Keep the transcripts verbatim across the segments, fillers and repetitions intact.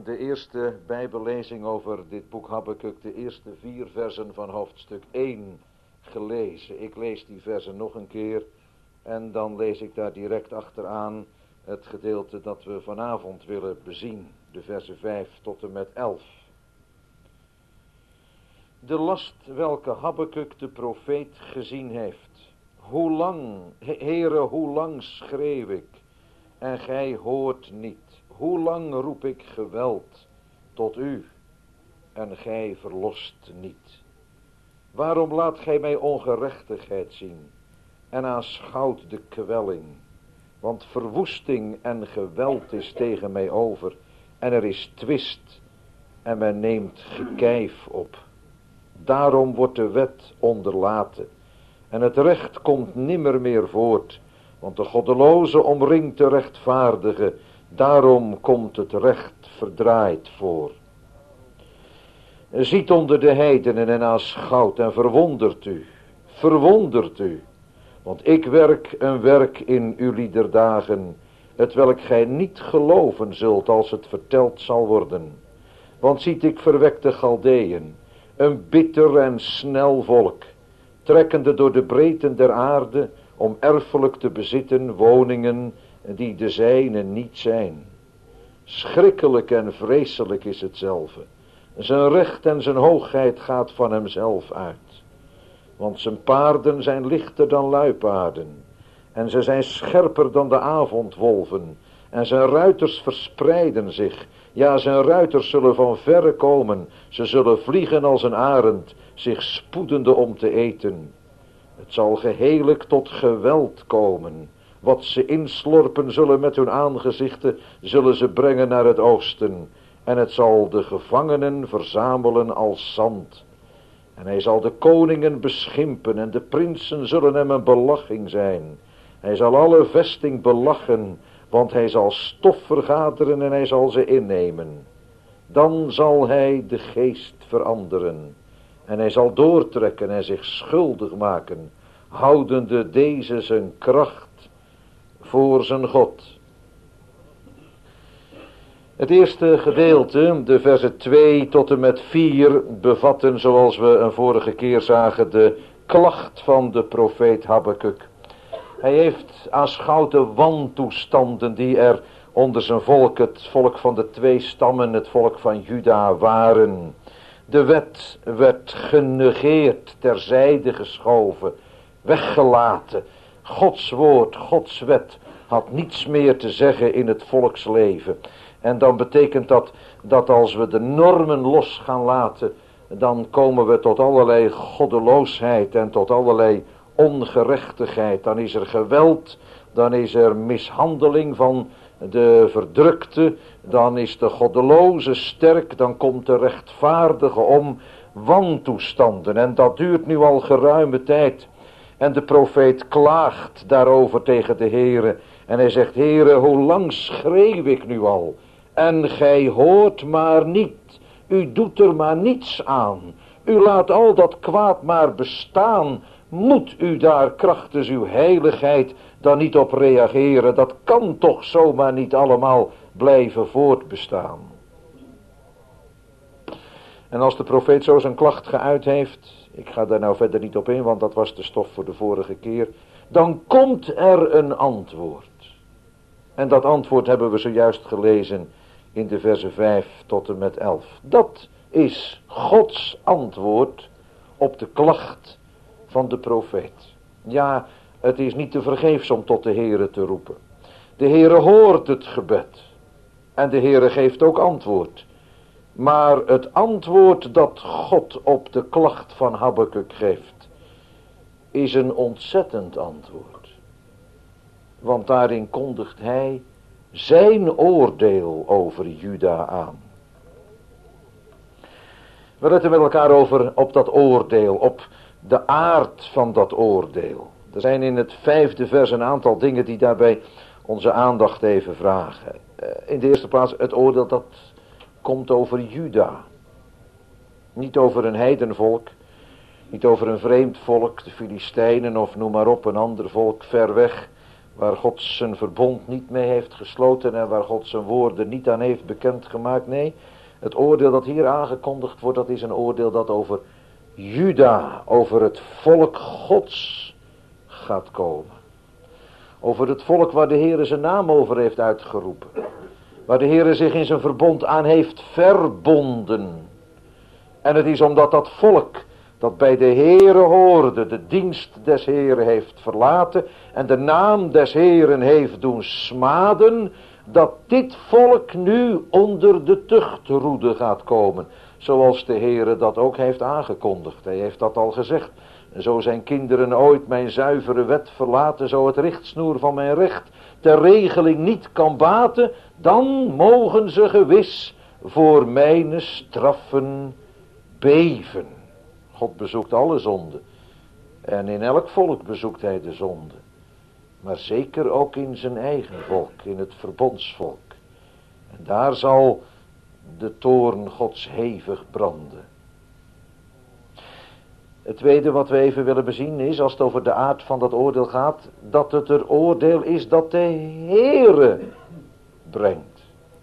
de eerste bijbellezing over dit boek Habakuk, de eerste vier versen van hoofdstuk één gelezen. Ik lees die versen nog een keer en dan lees ik daar direct achteraan het gedeelte dat we vanavond willen bezien, de versen vijf tot en met elf. De last welke Habakuk de profeet gezien heeft. Hoe lang, Heere, hoe lang schreeuw ik en gij hoort niet. Hoe lang roep ik geweld tot u en gij verlost niet. Waarom laat gij mij ongerechtigheid zien en aanschouwt de kwelling? Want verwoesting en geweld is tegen mij over en er is twist en men neemt gekijf op. Daarom wordt de wet onderlaten en het recht komt nimmer meer voort, want de goddeloze omringt de rechtvaardige, daarom komt het recht verdraaid voor. Ziet onder de heidenen en aanschouwt en verwondert u, verwondert u, want ik werk een werk in uw liederdagen, het welk gij niet geloven zult als het verteld zal worden. Want ziet ik verwekte Galdeën, een bitter en snel volk, trekkende door de breedten der aarde, om erfelijk te bezitten woningen die de zijne niet zijn. Schrikkelijk en vreselijk is hetzelfde. Zijn recht en zijn hoogheid gaat van hemzelf uit. Want zijn paarden zijn lichter dan luipaarden, en ze zijn scherper dan de avondwolven, en zijn ruiters verspreiden zich. Ja, zijn ruiters zullen van verre komen, ze zullen vliegen als een arend, zich spoedende om te eten. Het zal gehelijk tot geweld komen. Wat ze inslorpen zullen met hun aangezichten, zullen ze brengen naar het oosten. En het zal de gevangenen verzamelen als zand. En hij zal de koningen beschimpen en de prinsen zullen hem een belaching zijn. Hij zal alle vesting belachen, want hij zal stof vergaderen en hij zal ze innemen. Dan zal hij de geest veranderen. En hij zal doortrekken en zich schuldig maken, houdende deze zijn kracht voor zijn God. Het eerste gedeelte, de versen twee tot en met vier, bevatten, zoals we een vorige keer zagen, de klacht van de profeet Habakuk. Hij heeft aanschouwd de wantoestanden die er onder zijn volk, het volk van de twee stammen, het volk van Juda, waren. De wet werd genegeerd, terzijde geschoven, weggelaten. Gods woord, Gods wet had niets meer te zeggen in het volksleven. En dan betekent dat, dat als we de normen los gaan laten, dan komen we tot allerlei goddeloosheid en tot allerlei ongerechtigheid. Dan is er geweld, dan is er mishandeling van de verdrukte, dan is de goddeloze sterk, dan komt de rechtvaardige om. Wantoestanden, en dat duurt nu al geruime tijd. En de profeet klaagt daarover tegen de Heere. En hij zegt: Heere, hoe lang schreeuw ik nu al? En gij hoort maar niet. U doet er maar niets aan. U laat al dat kwaad maar bestaan. Moet u daar krachtens uw heiligheid dan niet op reageren? Dat kan toch zomaar niet allemaal blijven voortbestaan. En als de profeet zo zijn klacht geuit heeft, ik ga daar nou verder niet op in, want dat was de stof voor de vorige keer, dan komt er een antwoord. En dat antwoord hebben we zojuist gelezen in de versen vijf tot en met elf. Dat is Gods antwoord op de klacht van de profeet. Ja, het is niet te vergeefs om tot de Heere te roepen. De Heere hoort het gebed en de Heere geeft ook antwoord. Maar het antwoord dat God op de klacht van Habakuk geeft, is een ontzettend antwoord. Want daarin kondigt hij zijn oordeel over Juda aan. We letten met elkaar over op dat oordeel, op de aard van dat oordeel. Er zijn in het vijfde vers een aantal dingen die daarbij onze aandacht even vragen. In de eerste plaats het oordeel dat komt over Juda. Niet over een heidenvolk, niet over een vreemd volk, de Filistijnen of noem maar op, een ander volk ver weg. waar God zijn verbond niet mee heeft gesloten en waar God zijn woorden niet aan heeft bekendgemaakt. Nee, het oordeel dat hier aangekondigd wordt, dat is een oordeel dat over Juda, over het volk Gods gaat komen. Over het volk waar de Heere zijn naam over heeft uitgeroepen. Waar de Heere zich in zijn verbond aan heeft verbonden. En het is omdat dat volk dat bij de Heere hoorde, de dienst des Heeren heeft verlaten en de naam des Heeren heeft doen smaden, dat dit volk nu onder de tuchtroede gaat komen. Zoals de Heere dat ook heeft aangekondigd. Hij heeft dat al gezegd. Zo zijn kinderen ooit mijn zuivere wet verlaten, zo het richtsnoer van mijn recht ter regeling niet kan baten, dan mogen ze gewis voor mijn straffen beven. God bezoekt alle zonden. En in elk volk bezoekt hij de zonde. Maar zeker ook in zijn eigen volk, in het verbondsvolk. En daar zal de toorn Gods hevig branden. Het tweede wat we even willen bezien is, als het over de aard van dat oordeel gaat, dat het er oordeel is dat de Heere brengt.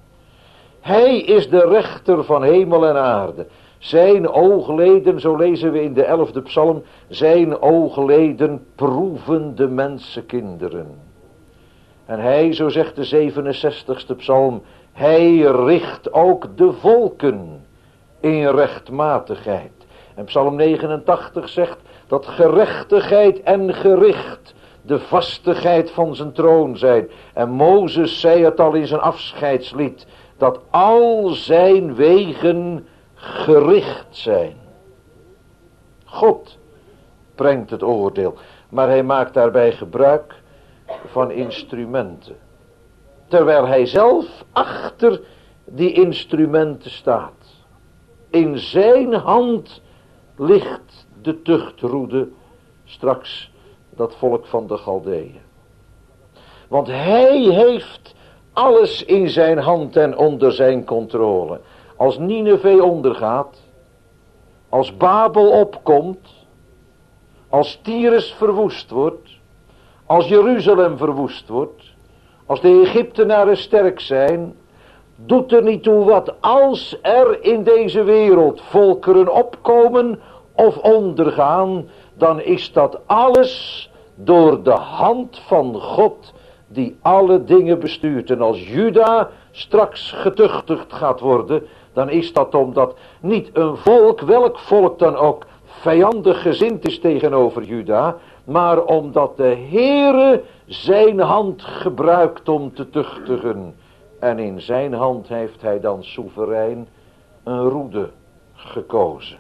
Hij is de rechter van hemel en aarde. Zijn oogleden, zo lezen we in de elfde psalm, zijn oogleden proeven de mensenkinderen. En hij, zo zegt de zevenenzestigste psalm, hij richt ook de volken in rechtmatigheid. En psalm negenentachtig zegt dat gerechtigheid en gericht de vastigheid van zijn troon zijn. En Mozes zei het al in zijn afscheidslied, dat al zijn wegen gericht zijn. God brengt het oordeel, maar hij maakt daarbij gebruik van instrumenten. Terwijl hij zelf achter die instrumenten staat. In zijn hand ligt de tuchtroede, straks dat volk van de Galdeeën. Want hij heeft alles in zijn hand en onder zijn controle. Als Nineve ondergaat, als Babel opkomt, als Tyrus verwoest wordt, als Jeruzalem verwoest wordt, als de Egyptenaren sterk zijn, doet er niet toe wat, als er in deze wereld volkeren opkomen of ondergaan, dan is dat alles door de hand van God die alle dingen bestuurt. En als Juda straks getuchtigd gaat worden, dan is dat omdat niet een volk, welk volk dan ook, vijandig gezind is tegenover Juda, maar omdat de Heere zijn hand gebruikt om te tuchtigen. En in zijn hand heeft hij dan soeverein een roede gekozen.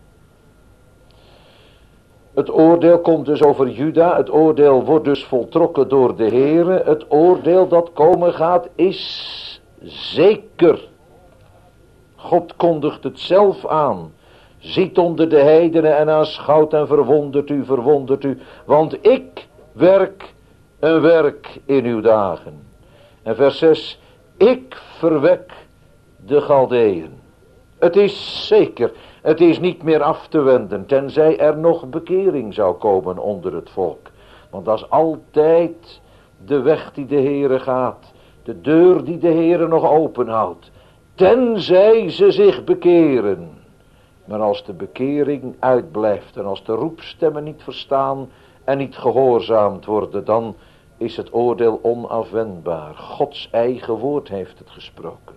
Het oordeel komt dus over Juda. Het oordeel wordt dus voltrokken door de Heere. Het oordeel dat komen gaat is zeker. God kondigt het zelf aan. Ziet onder de heidenen en aanschouwt en verwondert u, verwondert u. Want ik werk een werk in uw dagen. En vers zes. Ik verwek de Galdeeën. Het is zeker. Het is niet meer af te wenden. Tenzij er nog bekering zou komen onder het volk. Want dat is altijd de weg die de Heere gaat. De deur die de Heere nog openhoudt. Tenzij ze zich bekeren. Maar als de bekering uitblijft. En als de roepstemmen niet verstaan. En niet gehoorzaamd worden. Dan is het oordeel onafwendbaar. Gods eigen woord heeft het gesproken.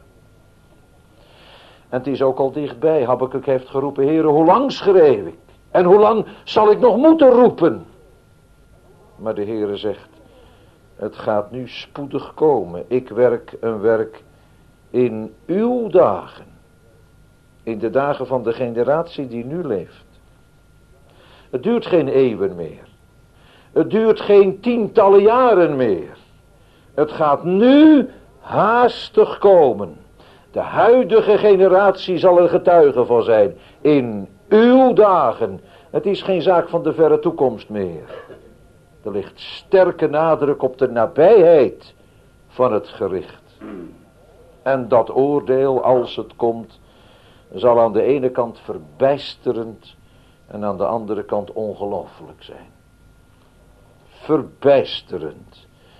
En het is ook al dichtbij. Habakuk heeft geroepen. Heere, hoe lang schreeuw ik? En hoe lang zal ik nog moeten roepen? Maar de Heere zegt. Het gaat nu spoedig komen. Ik werk een werk in uw dagen. In de dagen van de generatie die nu leeft. Het duurt geen eeuwen meer. Het duurt geen tientallen jaren meer. Het gaat nu haastig komen. De huidige generatie zal er getuige van zijn. In uw dagen. Het is geen zaak van de verre toekomst meer. Er ligt sterke nadruk op de nabijheid van het gericht. En dat oordeel, als het komt, zal aan de ene kant verbijsterend en aan de andere kant ongelooflijk zijn. Verbijsterend.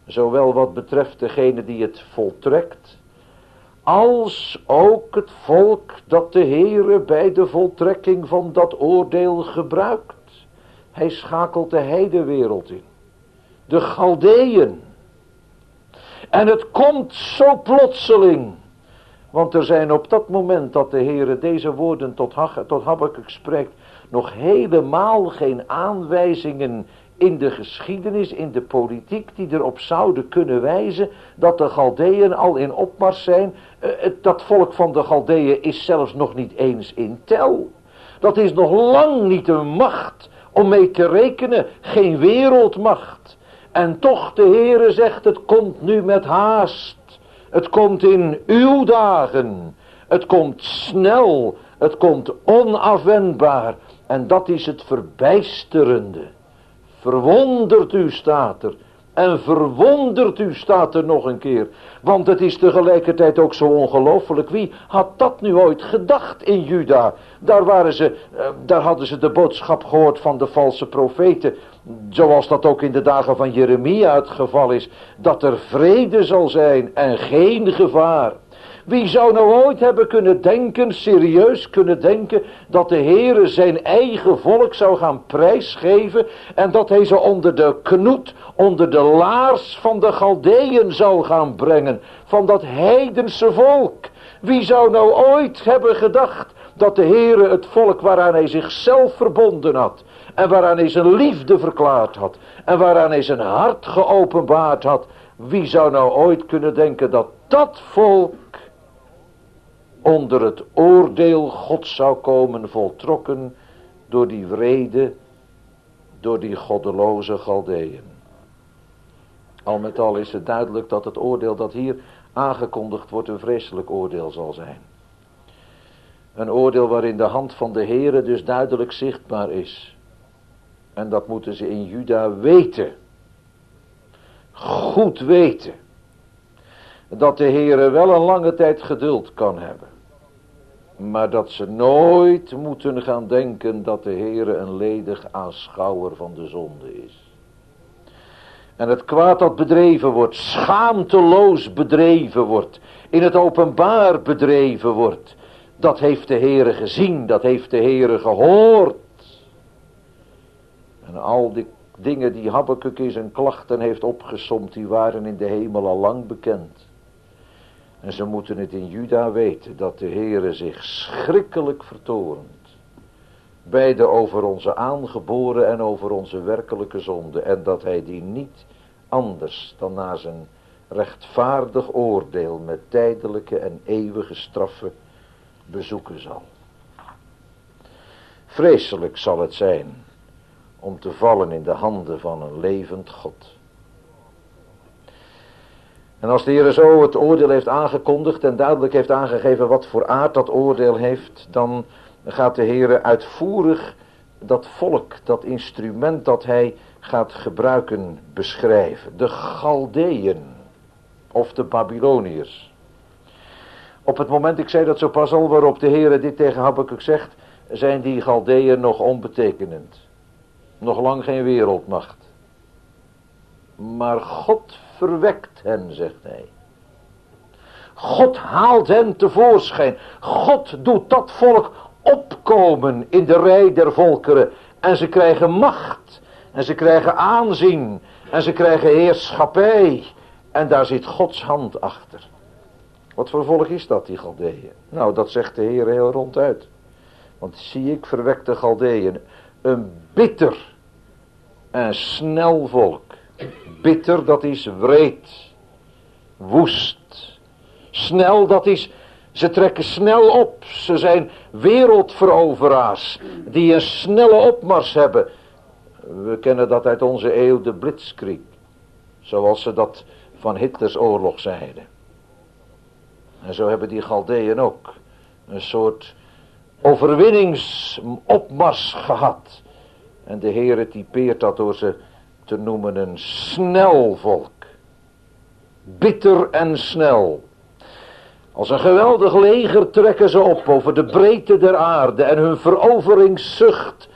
zowel wat betreft degene die het voltrekt, als ook het volk dat de Heere bij de voltrekking van dat oordeel gebruikt. Hij schakelt de heidewereld in, de Galdeën. En het komt zo plotseling, want er zijn op dat moment dat de Heere deze woorden tot, Hag, tot Habakuk spreekt, nog helemaal geen aanwijzingen in de geschiedenis, in de politiek, die erop zouden kunnen wijzen dat de Galdeën al in opmars zijn. Uh, dat volk van de Galdeën is zelfs nog niet eens in tel. Dat is nog lang niet een macht om mee te rekenen, geen wereldmacht. En toch de Heere zegt, het komt nu met haast. Het komt in uw dagen. Het komt snel. Het komt onafwendbaar. En dat is het verbijsterende. Verwondert u, staat er. En verwondert u, staat er nog een keer. Want het is tegelijkertijd ook zo ongelooflijk. Wie had dat nu ooit gedacht in Juda? Daar, waren ze, daar hadden ze de boodschap gehoord van de valse profeten. Zoals dat ook in de dagen van Jeremia het geval is. Dat er vrede zal zijn en geen gevaar. Wie zou nou ooit hebben kunnen denken, serieus kunnen denken, dat de Heere zijn eigen volk zou gaan prijsgeven en dat hij ze onder de knoet, onder de laars van de Galdeën zou gaan brengen, van dat heidense volk. Wie zou nou ooit hebben gedacht dat de Heere het volk waaraan hij zichzelf verbonden had en waaraan hij zijn liefde verklaard had en waaraan hij zijn hart geopenbaard had, wie zou nou ooit kunnen denken dat dat volk onder het oordeel God zou komen voltrokken door die wrede, door die goddeloze Galdeën. Al met al is het duidelijk dat het oordeel dat hier aangekondigd wordt een vreselijk oordeel zal zijn. Een oordeel waarin de hand van de Heere dus duidelijk zichtbaar is. En dat moeten ze in Juda weten. Goed weten. Dat de Heere wel een lange tijd geduld kan hebben. Maar dat ze nooit moeten gaan denken dat de Heere een ledig aanschouwer van de zonde is. En het kwaad dat bedreven wordt, schaamteloos bedreven wordt, in het openbaar bedreven wordt, dat heeft de Heere gezien, dat heeft de Heere gehoord. En al die dingen die Habakuk in zijn klachten heeft opgesomd, die waren in de hemel al lang bekend. En ze moeten het in Juda weten, dat de Heere zich schrikkelijk vertoornt. Beide over onze aangeboren en over onze werkelijke zonde. En dat hij die niet anders dan na zijn rechtvaardig oordeel met tijdelijke en eeuwige straffen bezoeken zal. Vreselijk zal het zijn om te vallen in de handen van een levend God. En als de Heer zo het oordeel heeft aangekondigd en duidelijk heeft aangegeven wat voor aard dat oordeel heeft, dan gaat de Heer uitvoerig dat volk, dat instrument dat hij gaat gebruiken, beschrijven. De Galdeën of de Babyloniërs. Op het moment, ik zei dat zo pas al, waarop de Heer dit tegen Habakuk zegt, zijn die Galdeën nog onbetekenend. Nog lang geen wereldmacht. Maar God verwekt hen, zegt hij. God haalt hen tevoorschijn. God doet dat volk opkomen in de rij der volkeren. En ze krijgen macht. En ze krijgen aanzien. En ze krijgen heerschappij. En daar zit Gods hand achter. Wat voor volk is dat, die Galdeën? Nou, dat zegt de Heer heel ronduit. Want zie ik verwekte Galdeën. Een bitter en snel volk. Bitter, dat is wreed. Woest. Snel, dat is, ze trekken snel op. Ze zijn wereldveroveraars die een snelle opmars hebben. We kennen dat uit onze eeuw, de Blitzkrieg. Zoals ze dat van Hitlers oorlog zeiden. En zo hebben die Galdeën ook een soort overwinningsopmars gehad. En de Heere typeert dat door ze te noemen een snel volk. Bitter en snel. Als een geweldig leger trekken ze op over de breedte der aarde. En hun veroveringszucht,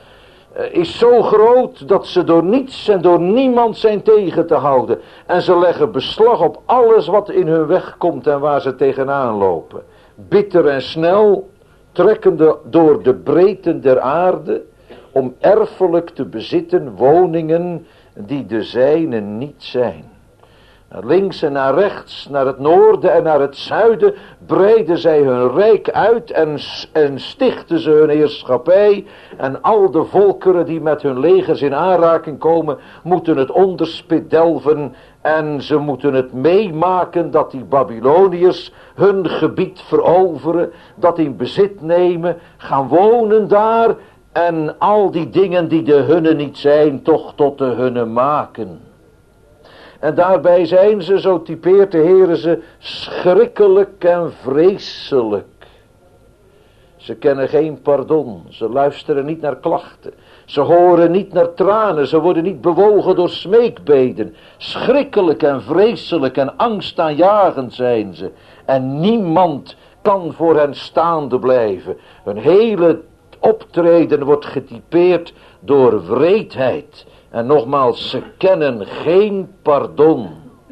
is zo groot dat ze door niets en door niemand zijn tegen te houden. En ze leggen beslag op alles wat in hun weg komt en waar ze tegenaan lopen. Bitter en snel, trekkende door de breedte der aarde, om erfelijk te bezitten woningen die de zijne niet zijn. Naar links en naar rechts, naar het noorden en naar het zuiden, breiden zij hun rijk uit en, en stichten ze hun heerschappij. En al de volkeren die met hun legers in aanraking komen, moeten het onderspit delven. En ze moeten het meemaken dat die Babyloniërs hun gebied veroveren, dat in bezit nemen, gaan wonen daar. En al die dingen die de hunne niet zijn, toch tot de hunne maken. En daarbij zijn ze, zo typeert de Heere ze, schrikkelijk en vreselijk. Ze kennen geen pardon, ze luisteren niet naar klachten. Ze horen niet naar tranen, ze worden niet bewogen door smeekbeden. Schrikkelijk en vreselijk en angstaanjagend zijn ze. En niemand kan voor hen staande blijven. Hun hele optreden wordt getypeerd door wreedheid. En nogmaals, ze kennen geen pardon.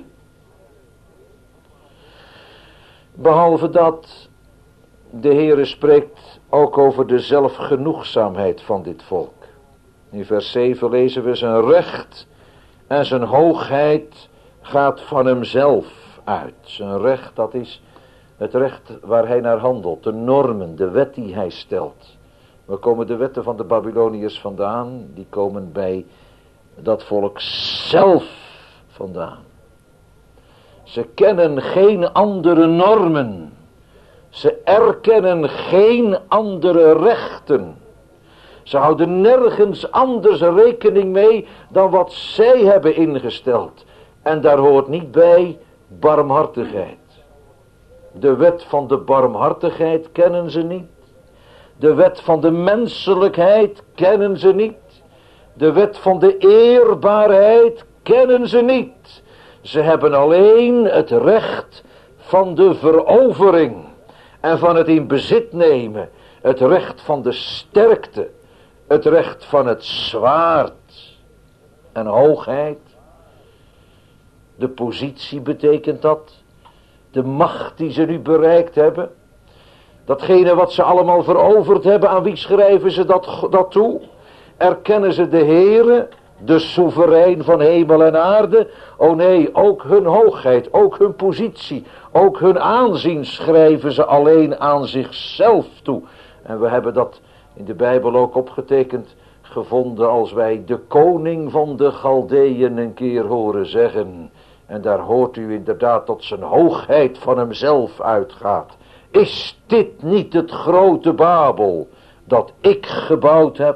Behalve dat, de Heere spreekt ook over de zelfgenoegzaamheid van dit volk. In vers zeven lezen we: zijn recht en zijn hoogheid gaat van hemzelf uit. Zijn recht, dat is het recht waar hij naar handelt, de normen, de wet die hij stelt. Waar komen de wetten van de Babyloniërs vandaan? Die komen bij dat volk zelf vandaan. Ze kennen geen andere normen. Ze erkennen geen andere rechten. Ze houden nergens anders rekening mee dan wat zij hebben ingesteld. En daar hoort niet bij barmhartigheid. De wet van de barmhartigheid kennen ze niet. De wet van de menselijkheid kennen ze niet. De wet van de eerbaarheid kennen ze niet. Ze hebben alleen het recht van de verovering en van het in bezit nemen. Het recht van de sterkte. Het recht van het zwaard en hoogheid. De positie betekent dat. De macht die ze nu bereikt hebben. Datgene wat ze allemaal veroverd hebben, aan wie schrijven ze dat, dat toe? Erkennen ze de Heere, de soeverein van hemel en aarde? O nee, ook hun hoogheid, ook hun positie, ook hun aanzien schrijven ze alleen aan zichzelf toe. En we hebben dat in de Bijbel ook opgetekend gevonden als wij de koning van de Galdeeën een keer horen zeggen. En daar hoort u inderdaad dat zijn hoogheid van hemzelf uitgaat. Is dit niet het grote Babel dat ik gebouwd heb?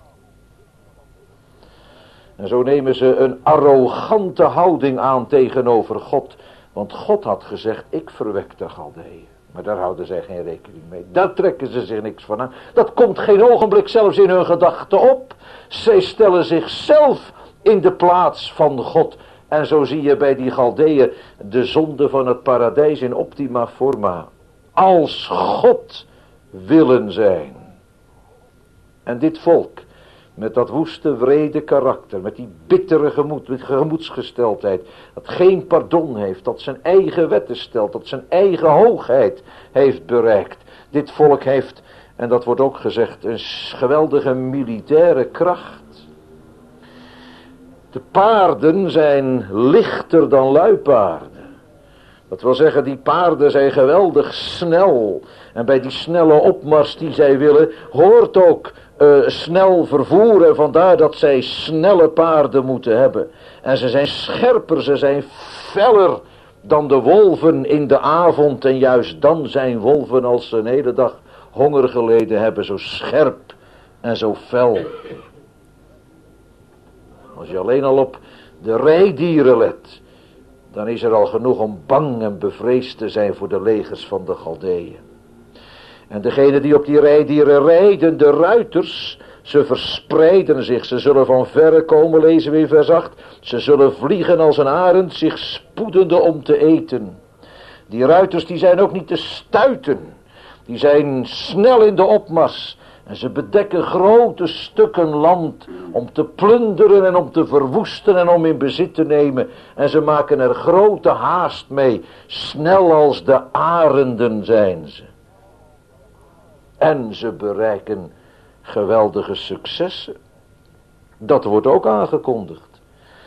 En zo nemen ze een arrogante houding aan tegenover God. Want God had gezegd, ik verwek de Galdeeën. Maar daar houden zij geen rekening mee. Daar trekken ze zich niks van aan. Dat komt geen ogenblik zelfs in hun gedachten op. Zij stellen zichzelf in de plaats van God. En zo zie je bij die Galdeeën de zonde van het paradijs in optima forma. Als God willen zijn. En dit volk, met dat woeste, wrede karakter, met die bittere gemoed, gemoedsgesteldheid, dat geen pardon heeft, dat zijn eigen wetten stelt, dat zijn eigen hoogheid heeft bereikt. Dit volk heeft, en dat wordt ook gezegd, een geweldige militaire kracht. De paarden zijn lichter dan luipaarden. Dat wil zeggen, die paarden zijn geweldig snel. En bij die snelle opmars die zij willen, hoort ook uh, snel vervoer. En vandaar dat zij snelle paarden moeten hebben. En ze zijn scherper, ze zijn feller dan de wolven in de avond. En juist dan zijn wolven, als ze een hele dag honger geleden hebben, zo scherp en zo fel. Als je alleen al op de rijdieren let, dan is er al genoeg om bang en bevreesd te zijn voor de legers van de Galdeeën. En degene die op die rijdieren rijden, de ruiters, ze verspreiden zich. Ze zullen van verre komen, lezen we in vers acht. Ze zullen vliegen als een arend, zich spoedende om te eten. Die ruiters die zijn ook niet te stuiten. Die zijn snel in de opmars. En ze bedekken grote stukken land om te plunderen en om te verwoesten en om in bezit te nemen. En ze maken er grote haast mee. Snel als de arenden zijn ze. En ze bereiken geweldige successen. Dat wordt ook aangekondigd.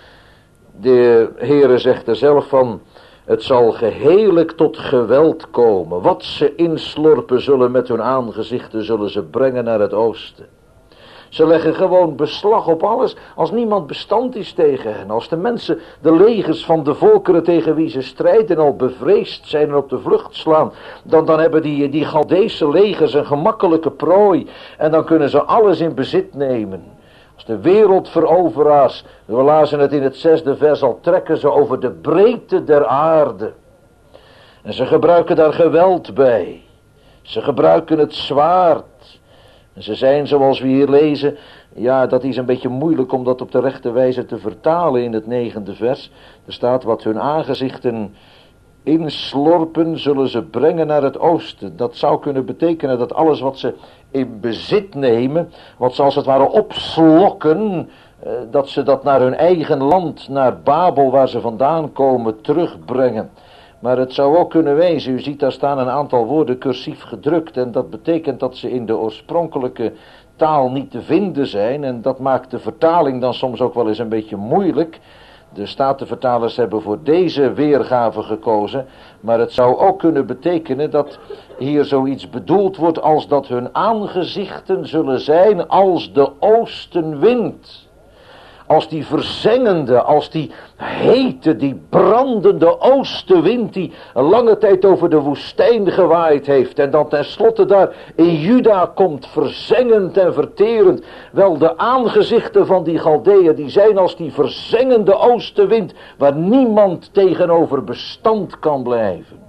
De Heere zegt er zelf van: het zal gehelijk tot geweld komen. Wat ze inslorpen zullen met hun aangezichten, zullen ze brengen naar het oosten. Ze leggen gewoon beslag op alles. Als niemand bestand is tegen hen. Als de mensen, de legers van de volkeren tegen wie ze strijden, al bevreesd zijn en op de vlucht slaan. Dan, dan hebben die, die Galdeese legers een gemakkelijke prooi. En dan kunnen ze alles in bezit nemen. Als de wereldveroveraars, we lazen het in het zesde vers al, trekken ze over de breedte der aarde. En ze gebruiken daar geweld bij. Ze gebruiken het zwaard. En ze zijn, zoals we hier lezen, ja, dat is een beetje moeilijk om dat op de rechte wijze te vertalen in het negende vers. Er staat: wat hun aangezichten inslorpen, zullen ze brengen naar het oosten. Dat zou kunnen betekenen dat alles wat ze in bezit nemen, wat ze als het ware opslokken, eh, dat ze dat naar hun eigen land, naar Babel, waar ze vandaan komen, terugbrengen. Maar het zou ook kunnen wezen, u ziet daar staan een aantal woorden cursief gedrukt, en dat betekent dat ze in de oorspronkelijke taal niet te vinden zijn, en dat maakt de vertaling dan soms ook wel eens een beetje moeilijk. De statenvertalers hebben voor deze weergave gekozen, maar het zou ook kunnen betekenen dat hier zoiets bedoeld wordt als dat hun aangezichten zullen zijn als de oostenwind. Als die verzengende, als die hete, die brandende oostenwind die een lange tijd over de woestijn gewaaid heeft. En dan tenslotte daar in Juda komt, verzengend en verterend. Wel, de aangezichten van die Galdeeën, die zijn als die verzengende oostenwind, waar niemand tegenover bestand kan blijven.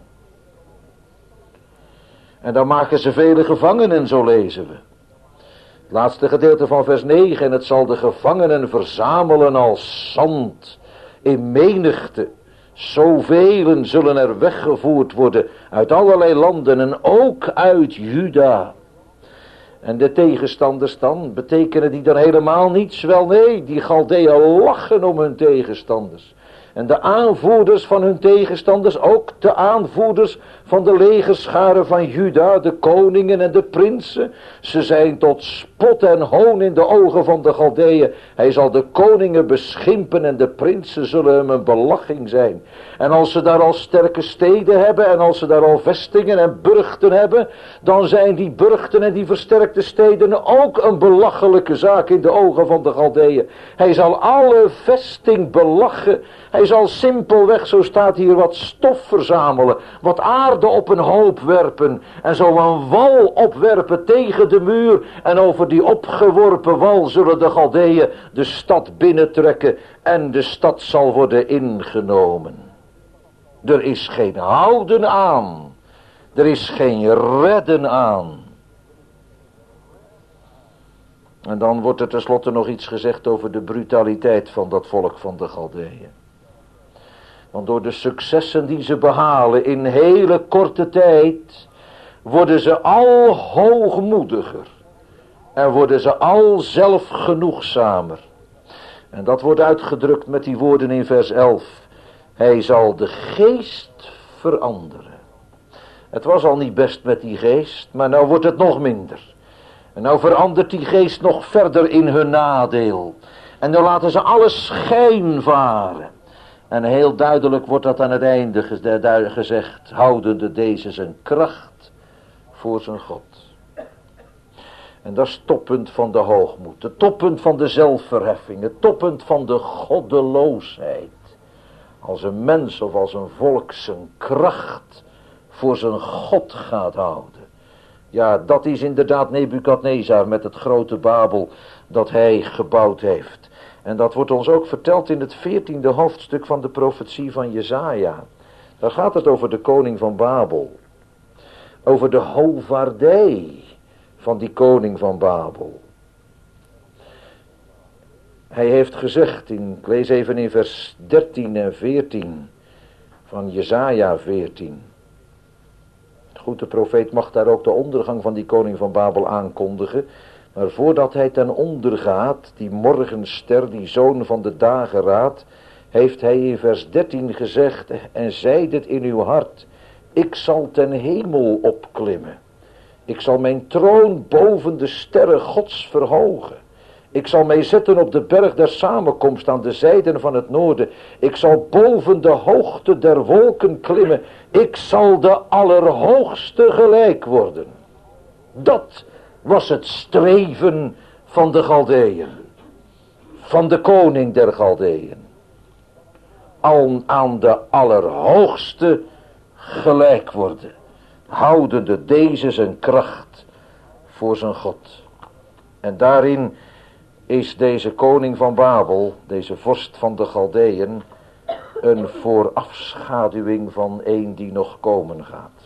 En dan maken ze vele gevangenen, zo lezen we. Het laatste gedeelte van vers negen: en het zal de gevangenen verzamelen als zand in menigte. Zoveel zullen er weggevoerd worden uit allerlei landen en ook uit Juda. En de tegenstanders dan, betekenen die dan helemaal niets? Wel nee, die Galdeeën lachen om hun tegenstanders. En de aanvoerders van hun tegenstanders, ook de aanvoerders van de legerscharen van Juda, de koningen en de prinsen, ze zijn tot spot en hoon in de ogen van de Galdeeën. Hij zal de koningen beschimpen en de prinsen zullen hem een belaching zijn. En als ze daar al sterke steden hebben en als ze daar al vestingen en burchten hebben, dan zijn die burchten en die versterkte steden ook een belachelijke zaak in de ogen van de Galdeeën. Hij zal alle vesting belachen. Hij zal simpelweg, zo staat hier, wat stof verzamelen, wat aarde op een hoop werpen en zo een wal opwerpen tegen de muur, en over die opgeworpen wal zullen de Galdeeën de stad binnentrekken en de stad zal worden ingenomen. Er is geen houden aan, er is geen redden aan. En dan wordt er tenslotte nog iets gezegd over de brutaliteit van dat volk van de Galdeeën. Want door de successen die ze behalen in hele korte tijd, worden ze al hoogmoediger. En worden ze al zelfgenoegzamer. En dat wordt uitgedrukt met die woorden in vers elf. Hij zal de geest veranderen. Het was al niet best met die geest, maar nou wordt het nog minder. En nou verandert die geest nog verder in hun nadeel. En dan laten ze alles schijn varen. En heel duidelijk wordt dat aan het einde gezegd, houdende deze zijn kracht voor zijn God. En dat is het toppunt van de hoogmoed, het toppunt van de zelfverheffing, het toppunt van de goddeloosheid. Als een mens of als een volk zijn kracht voor zijn God gaat houden. Ja, dat is inderdaad Nebukadnezar met het grote Babel dat hij gebouwd heeft. En dat wordt ons ook verteld in het veertiende hoofdstuk van de profetie van Jesaja. Daar gaat het over de koning van Babel. Over de hovaardij van die koning van Babel. Hij heeft gezegd, in, ik lees even in vers dertien en veertien van Jesaja veertien. Goed, de profeet mag daar ook de ondergang van die koning van Babel aankondigen. Maar voordat hij ten onder gaat, die morgenster, die zoon van de dageraad, heeft hij in vers dertien gezegd, en zeid het in uw hart, ik zal ten hemel opklimmen. Ik zal mijn troon boven de sterren Gods verhogen. Ik zal mij zetten op de berg der samenkomst aan de zijden van het noorden. Ik zal boven de hoogte der wolken klimmen. Ik zal de Allerhoogste gelijk worden. Dat was het streven van de Galdeën. Van de koning der Galdeën. Al aan de Allerhoogste gelijk worden. Houdende deze zijn kracht voor zijn God. En daarin is deze koning van Babel, deze vorst van de Galdeën, een voorafschaduwing van een die nog komen gaat.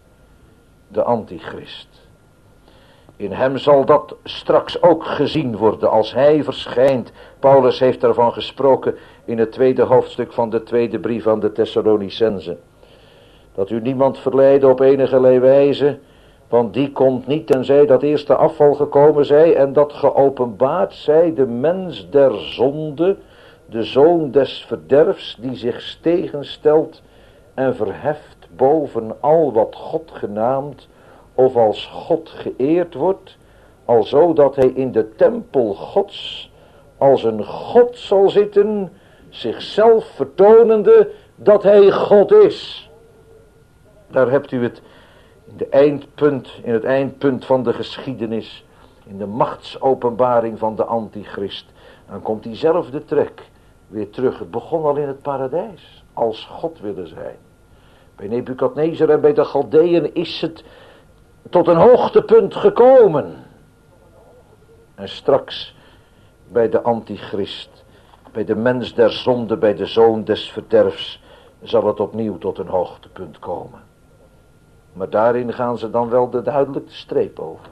De Antichrist. In hem zal dat straks ook gezien worden als hij verschijnt. Paulus heeft daarvan gesproken in het tweede hoofdstuk van de tweede brief aan de Thessalonicenzen. Dat u niemand verleiden op enige wijze, want die komt niet tenzij dat eerste afval gekomen zij en dat geopenbaard zij de mens der zonde, de zoon des verderfs die zich tegenstelt en verheft boven al wat God genaamd of als God geëerd wordt, alzo dat hij in de tempel Gods als een God zal zitten, zichzelf vertonende dat hij God is. Daar hebt u het in, de eindpunt, in het eindpunt van de geschiedenis, in de machtsopenbaring van de Antichrist. Dan komt diezelfde trek weer terug. Het begon al in het paradijs, als God willen zijn. Bij Nebukadnezar en bij de Galdeën is het tot een hoogtepunt gekomen. En straks bij de Antichrist, bij de mens der zonde, bij de zoon des verderfs, zal het opnieuw tot een hoogtepunt komen. Maar daarin gaan ze dan wel de duidelijke streep over.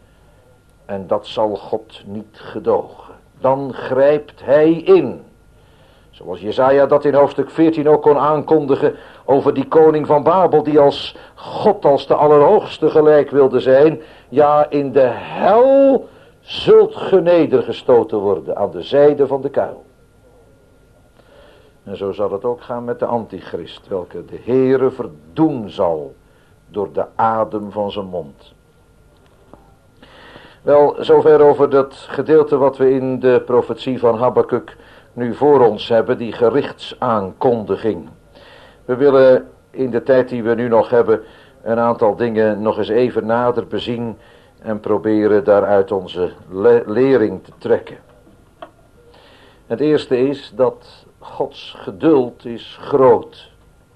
En dat zal God niet gedogen. Dan grijpt hij in. Zoals Jesaja dat in hoofdstuk veertien ook kon aankondigen over die koning van Babel die als God, als de Allerhoogste gelijk wilde zijn. Ja, in de hel zult ge nedergestoten worden aan de zijde van de kuil. En zo zal het ook gaan met de Antichrist, welke de Heere verdoen zal door de adem van zijn mond. Wel, zover over dat gedeelte wat we in de profetie van Habakuk nu voor ons hebben, die gerichtsaankondiging. We willen in de tijd die we nu nog hebben een aantal dingen nog eens even nader bezien en proberen daaruit onze le- lering te trekken. Het eerste is dat Gods geduld is groot.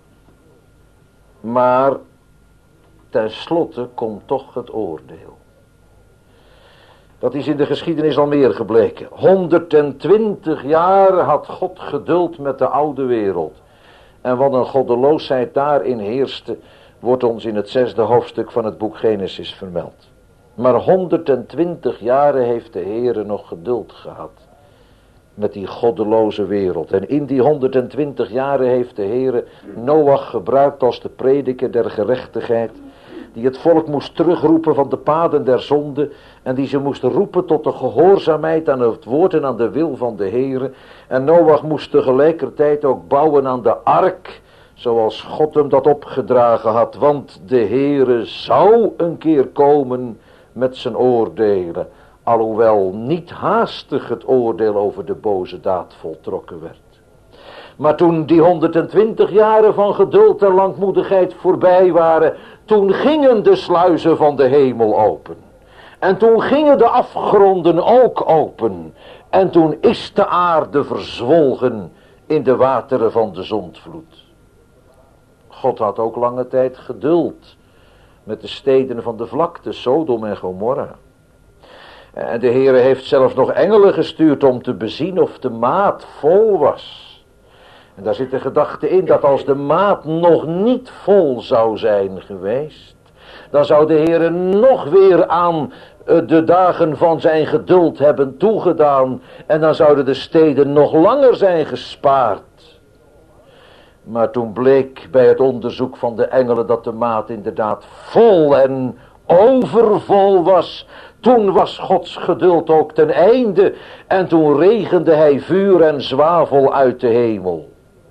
Maar tenslotte komt toch het oordeel. Dat is in de geschiedenis al meer gebleken. honderdtwintig jaar had God geduld met de oude wereld. En wat een goddeloosheid daarin heerste, wordt ons in het zesde hoofdstuk van het boek Genesis vermeld. Maar honderdtwintig jaren heeft de Heere nog geduld gehad met die goddeloze wereld. En in die honderdtwintig jaren heeft de Heere Noach gebruikt als de prediker der gerechtigheid, die het volk moest terugroepen van de paden der zonde en die ze moest roepen tot de gehoorzaamheid aan het woord en aan de wil van de Heere. En Noach moest tegelijkertijd ook bouwen aan de ark, zoals God hem dat opgedragen had, want de Heere zou een keer komen met zijn oordelen, alhoewel niet haastig het oordeel over de boze daad voltrokken werd. Maar toen die honderdtwintig jaren van geduld en langmoedigheid voorbij waren, toen gingen de sluizen van de hemel open. En toen gingen de afgronden ook open. En toen is de aarde verzwolgen in de wateren van de zondvloed. God had ook lange tijd geduld met de steden van de vlakte, Sodom en Gomorra. En de Heere heeft zelfs nog engelen gestuurd om te bezien of de maat vol was. En daar zit de gedachte in dat als de maat nog niet vol zou zijn geweest, dan zou de Heere nog weer aan de dagen van zijn geduld hebben toegedaan en dan zouden de steden nog langer zijn gespaard. Maar toen bleek bij het onderzoek van de engelen dat de maat inderdaad vol en overvol was. Toen was Gods geduld ook ten einde. En toen regende hij vuur en zwavel uit de hemel.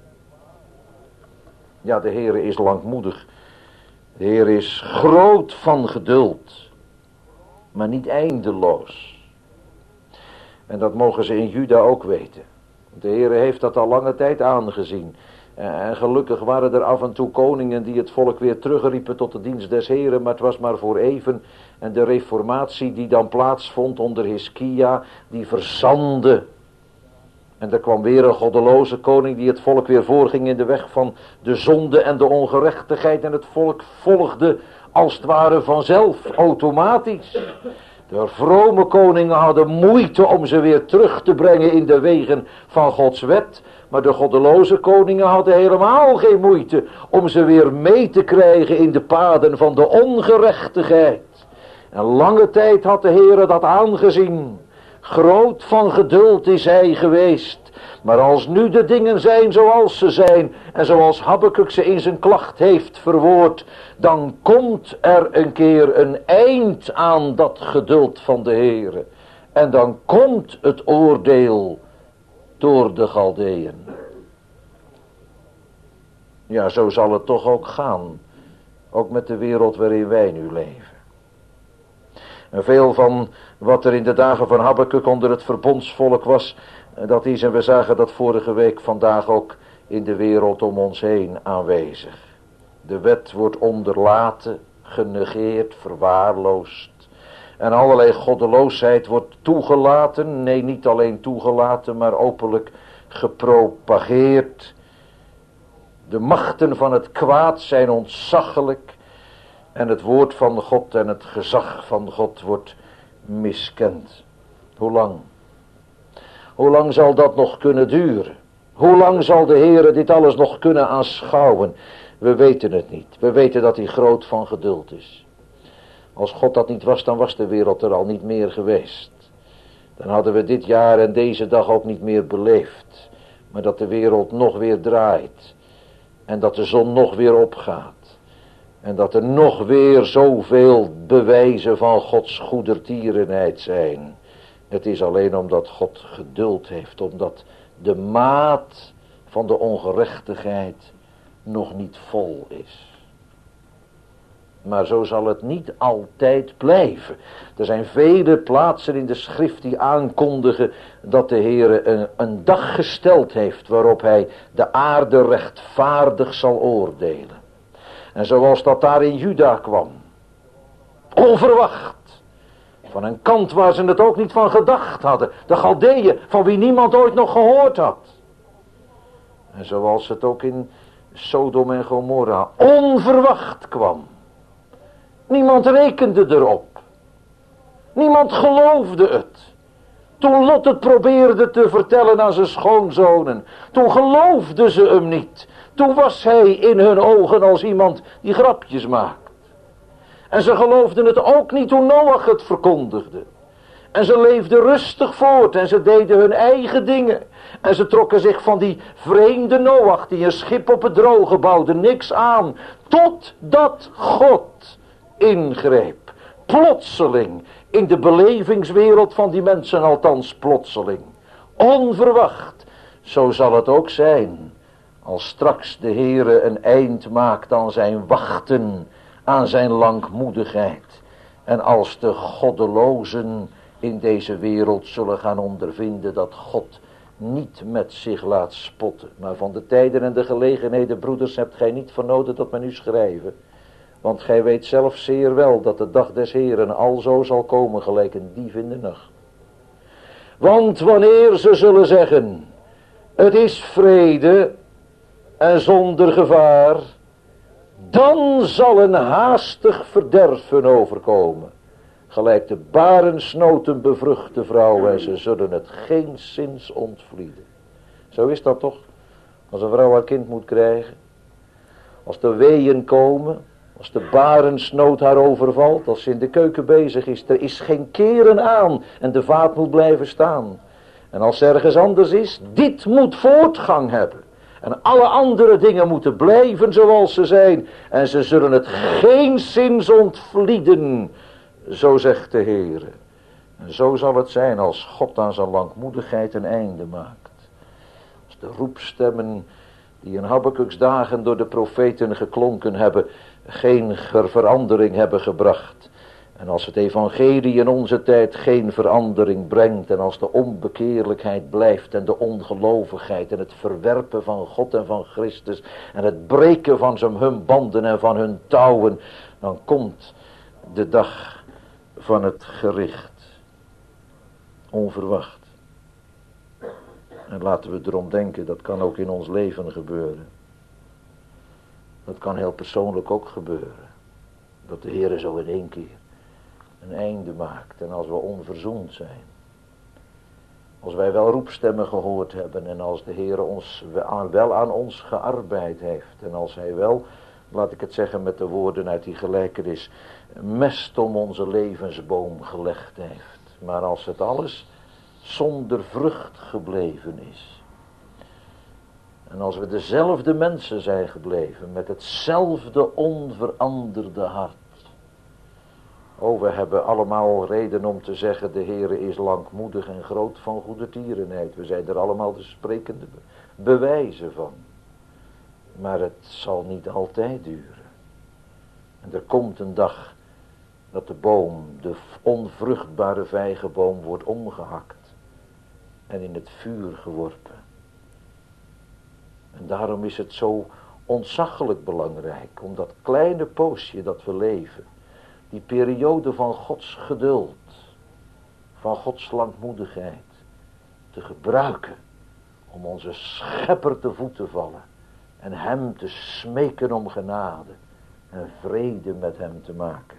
Ja, de Heere is langmoedig. De Heer is groot van geduld. Maar niet eindeloos. En dat mogen ze in Juda ook weten. De Heere heeft dat al lange tijd aangezien. En gelukkig waren er af en toe koningen die het volk weer terugriepen tot de dienst des Heren, maar het was maar voor even. En de reformatie die dan plaatsvond onder Hiskia, die verzandde. En er kwam weer een goddeloze koning die het volk weer voorging in de weg van de zonde en de ongerechtigheid. En het volk volgde als het ware vanzelf, automatisch. De vrome koningen hadden moeite om ze weer terug te brengen in de wegen van Gods wet. Maar de goddeloze koningen hadden helemaal geen moeite om ze weer mee te krijgen in de paden van de ongerechtigheid. En lange tijd had de Heere dat aangezien. Groot van geduld is hij geweest. Maar als nu de dingen zijn zoals ze zijn, en zoals Habakuk ze in zijn klacht heeft verwoord, dan komt er een keer een eind aan dat geduld van de Heere. En dan komt het oordeel door de Galdeën. Ja, zo zal het toch ook gaan. Ook met de wereld waarin wij nu leven. En veel van wat er in de dagen van Habakuk onder het verbondsvolk was, dat is, en we zagen dat vorige week, vandaag ook in de wereld om ons heen aanwezig. De wet wordt onderlaten, genegeerd, verwaarloosd. En allerlei goddeloosheid wordt toegelaten. Nee, niet alleen toegelaten, maar openlijk gepropageerd. De machten van het kwaad zijn ontzaglijk. En het woord van God en het gezag van God wordt miskend. Hoe lang? Hoe lang zal dat nog kunnen duren? Hoe lang zal de Heere dit alles nog kunnen aanschouwen? We weten het niet. We weten dat hij groot van geduld is. Als God dat niet was, dan was de wereld er al niet meer geweest. Dan hadden we dit jaar en deze dag ook niet meer beleefd. Maar dat de wereld nog weer draait. En dat de zon nog weer opgaat. En dat er nog weer zoveel bewijzen van Gods goedertierenheid zijn. Het is alleen omdat God geduld heeft. Omdat de maat van de ongerechtigheid nog niet vol is. Maar zo zal het niet altijd blijven. Er zijn vele plaatsen in de schrift die aankondigen dat de Heere een, een dag gesteld heeft waarop hij de aarde rechtvaardig zal oordelen. En zoals dat daar in Juda kwam. Onverwacht. Van een kant waar ze het ook niet van gedacht hadden. De Galdeeën, van wie niemand ooit nog gehoord had. En zoals het ook in Sodom en Gomorra onverwacht kwam. Niemand rekende erop. Niemand geloofde het. Toen Lot het probeerde te vertellen aan zijn schoonzonen, toen geloofden ze hem niet. Toen was hij in hun ogen als iemand die grapjes maakt. En ze geloofden het ook niet toen Noach het verkondigde. En ze leefden rustig voort en ze deden hun eigen dingen. En ze trokken zich van die vreemde Noach die een schip op het droge bouwde niks aan. Totdat God ingreep. Plotseling. In de belevingswereld van die mensen althans plotseling. Onverwacht. Zo zal het ook zijn. Als straks de Heere een eind maakt aan zijn wachten. Aan zijn langmoedigheid. En als de goddelozen in deze wereld zullen gaan ondervinden dat God niet met zich laat spotten. Maar van de tijden en de gelegenheden, broeders, hebt gij niet vernoten dat men u schrijven. Want gij weet zelf zeer wel dat de dag des Heeren alzo zal komen gelijk een dief in de nacht. Want wanneer ze zullen zeggen, het is vrede en zonder gevaar, dan zal een haastig verderven overkomen. Gelijk de barensnoten bevruchte vrouwen en ze zullen het geenszins ontvlieden. Zo is dat toch? Als een vrouw haar kind moet krijgen. Als de weeën komen. Als de barensnood haar overvalt. Als ze in de keuken bezig is. Er is geen keren aan. En de vaat moet blijven staan. En als er ergens anders is. Dit moet voortgang hebben. En alle andere dingen moeten blijven zoals ze zijn. En ze zullen het geenszins ontvlieden. Zo zegt de Heer. En zo zal het zijn als God aan zijn langmoedigheid een einde maakt. Als de roepstemmen die in Habakkuks dagen door de profeten geklonken hebben, geen verandering hebben gebracht. En als het evangelie in onze tijd geen verandering brengt, en als de onbekeerlijkheid blijft en de ongelovigheid en het verwerpen van God en van Christus en het breken van zijn hun banden en van hun touwen, dan komt de dag van het gericht. Onverwacht. En laten we erom denken, dat kan ook in ons leven gebeuren. Dat kan heel persoonlijk ook gebeuren. Dat de Heer zo in één keer een einde maakt. En als we onverzoend zijn. Als wij wel roepstemmen gehoord hebben. En als de Heer ons, wel aan ons gearbeid heeft. En als Hij wel, laat ik het zeggen met de woorden uit die gelijkenis, mest om onze levensboom gelegd heeft. Maar als het alles zonder vrucht gebleven is. En als we dezelfde mensen zijn gebleven. Met hetzelfde onveranderde hart. Oh, we hebben allemaal reden om te zeggen, de Heere is langmoedig en groot van goede tierenheid. We zijn er allemaal de sprekende bewijzen van. Maar het zal niet altijd duren. En er komt een dag dat de boom, de onvruchtbare vijgenboom, wordt omgehakt. En in het vuur geworpen. En daarom is het zo ontzaglijk belangrijk, om dat kleine poosje dat we leven, die periode van Gods geduld, van Gods langmoedigheid, te gebruiken om onze schepper te voet te vallen en hem te smeken om genade en vrede met hem te maken.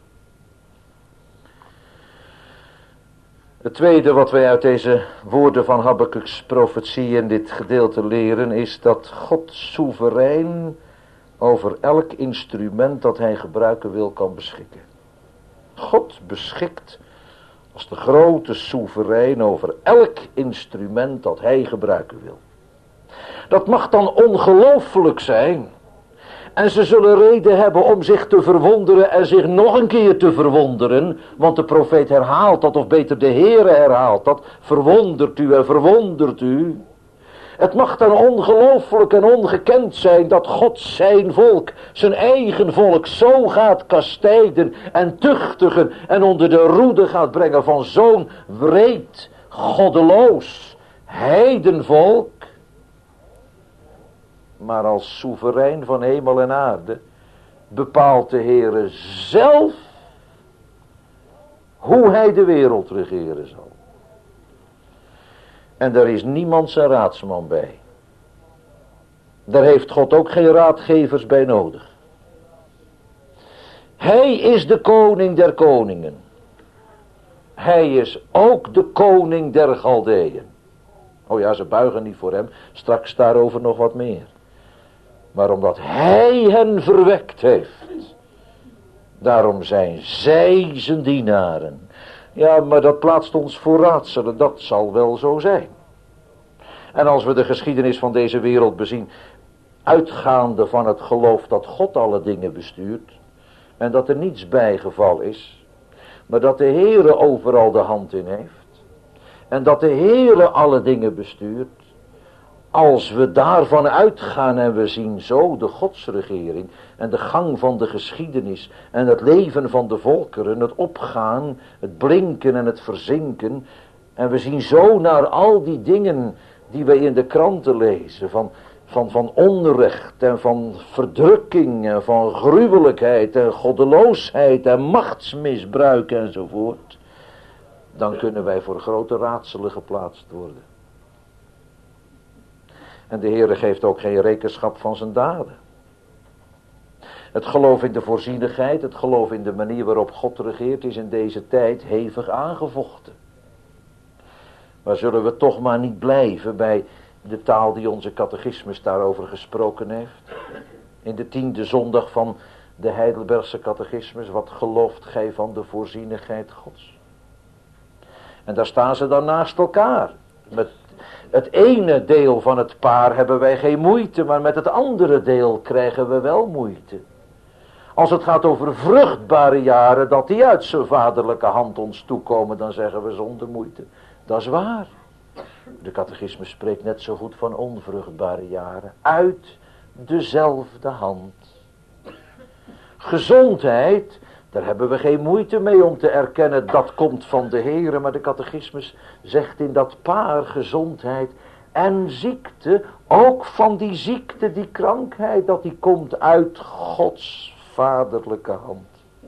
Het tweede wat wij uit deze woorden van Habakkuks profetie in dit gedeelte leren is dat God soeverein over elk instrument dat hij gebruiken wil kan beschikken. God beschikt als de grote soeverein over elk instrument dat hij gebruiken wil. Dat mag dan ongelooflijk zijn. En ze zullen reden hebben om zich te verwonderen en zich nog een keer te verwonderen. Want de profeet herhaalt dat, of beter de Heere herhaalt dat. Verwondert u en verwondert u. Het mag dan ongelooflijk en ongekend zijn dat God zijn volk, zijn eigen volk, zo gaat kastijden en tuchtigen en onder de roede gaat brengen van zo'n wreed, goddeloos heidenvolk. Maar als soeverein van hemel en aarde bepaalt de Heere zelf hoe hij de wereld regeren zal. En daar is niemand zijn raadsman bij. Daar heeft God ook geen raadgevers bij nodig. Hij is de koning der koningen. Hij is ook de koning der Galdeeën. Oh ja, ze buigen niet voor hem. Straks daarover nog wat meer. Maar omdat hij hen verwekt heeft. Daarom zijn zij zijn dienaren. Ja, maar dat plaatst ons voor raadselen. Dat zal wel zo zijn. En als we de geschiedenis van deze wereld bezien, uitgaande van het geloof dat God alle dingen bestuurt, en dat er niets bijgeval is, maar dat de Heere overal de hand in heeft, en dat de Heere alle dingen bestuurt, als we daarvan uitgaan en we zien zo de godsregering en de gang van de geschiedenis en het leven van de volkeren, het opgaan, het blinken en het verzinken, en we zien zo naar al die dingen die wij in de kranten lezen, van, van, van onrecht en van verdrukking en van gruwelijkheid en goddeloosheid en machtsmisbruik enzovoort, dan kunnen wij voor grote raadselen geplaatst worden. En de Heere geeft ook geen rekenschap van zijn daden. Het geloof in de voorzienigheid, het geloof in de manier waarop God regeert, is in deze tijd hevig aangevochten. Maar zullen we toch maar niet blijven bij de taal die onze catechismus daarover gesproken heeft? In de tiende zondag van de Heidelbergse catechismus, wat gelooft gij van de voorzienigheid Gods? En daar staan ze dan naast elkaar. Met het ene deel van het paar hebben wij geen moeite, maar met het andere deel krijgen we wel moeite. Als het gaat over vruchtbare jaren, dat die uit zijn vaderlijke hand ons toekomen, dan zeggen we zonder moeite. Dat is waar. De catechisme spreekt net zo goed van onvruchtbare jaren. Uit dezelfde hand. Gezondheid, daar hebben we geen moeite mee om te erkennen, dat komt van de Heere. Maar de catechismus zegt in dat paar gezondheid en ziekte, ook van die ziekte, die krankheid, dat die komt uit Gods vaderlijke hand.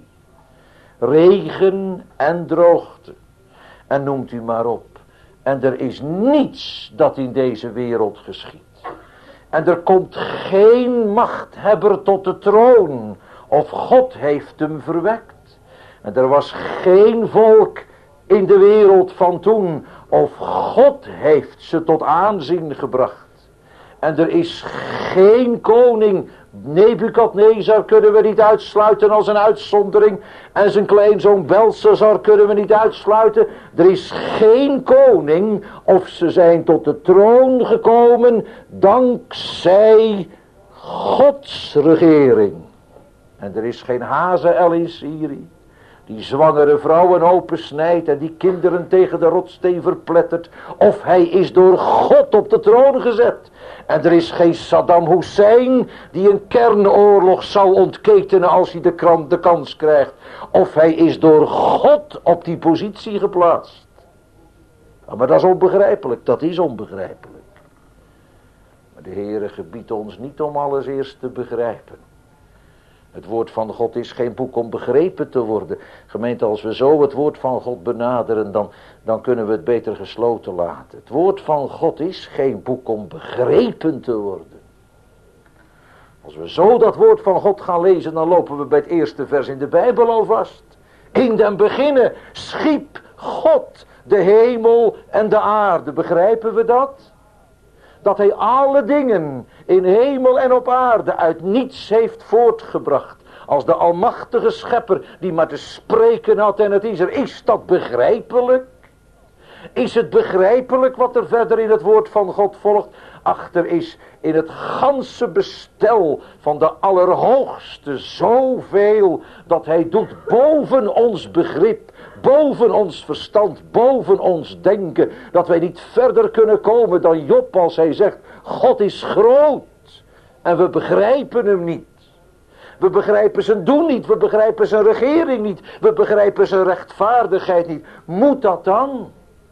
Regen en droogte. En noemt u maar op. En er is niets dat in deze wereld geschiet. En er komt geen machthebber tot de troon. Of God heeft hem verwekt. En er was geen volk in de wereld van toen. Of God heeft ze tot aanzien gebracht. En er is geen koning. Nebukadnezar kunnen we niet uitsluiten als een uitzondering. En zijn kleinzoon Belshazzar kunnen we niet uitsluiten. Er is geen koning. Of ze zijn tot de troon gekomen. Dankzij Gods regering. En er is geen Hazael in Syrië. Die zwangere vrouwen opensnijdt en die kinderen tegen de rotsteen verplettert. Of hij is door God op de troon gezet. En er is geen Saddam Hussein die een kernoorlog zou ontketenen als hij de, krant, de kans krijgt. Of hij is door God op die positie geplaatst. Maar dat is onbegrijpelijk, dat is onbegrijpelijk. Maar de Heere gebiedt ons niet om alles eerst te begrijpen. Het woord van God is geen boek om begrepen te worden. Gemeente, als we zo het woord van God benaderen, dan, dan kunnen we het beter gesloten laten. Het woord van God is geen boek om begrepen te worden. Als we zo dat woord van God gaan lezen, dan lopen we bij het eerste vers in de Bijbel al vast. In den beginnen schiep God de hemel en de aarde. Begrijpen we dat? Dat hij alle dingen in hemel en op aarde uit niets heeft voortgebracht. Als de almachtige schepper die maar te spreken had en het is er. Is dat begrijpelijk? Is het begrijpelijk wat er verder in het woord van God volgt? Achter is in het ganse bestel van de Allerhoogste zoveel dat hij doet boven ons begrip. Boven ons verstand, boven ons denken. Dat wij niet verder kunnen komen dan Job als hij zegt. God is groot. En we begrijpen hem niet. We begrijpen zijn doen niet. We begrijpen zijn regering niet. We begrijpen zijn rechtvaardigheid niet. Moet dat dan?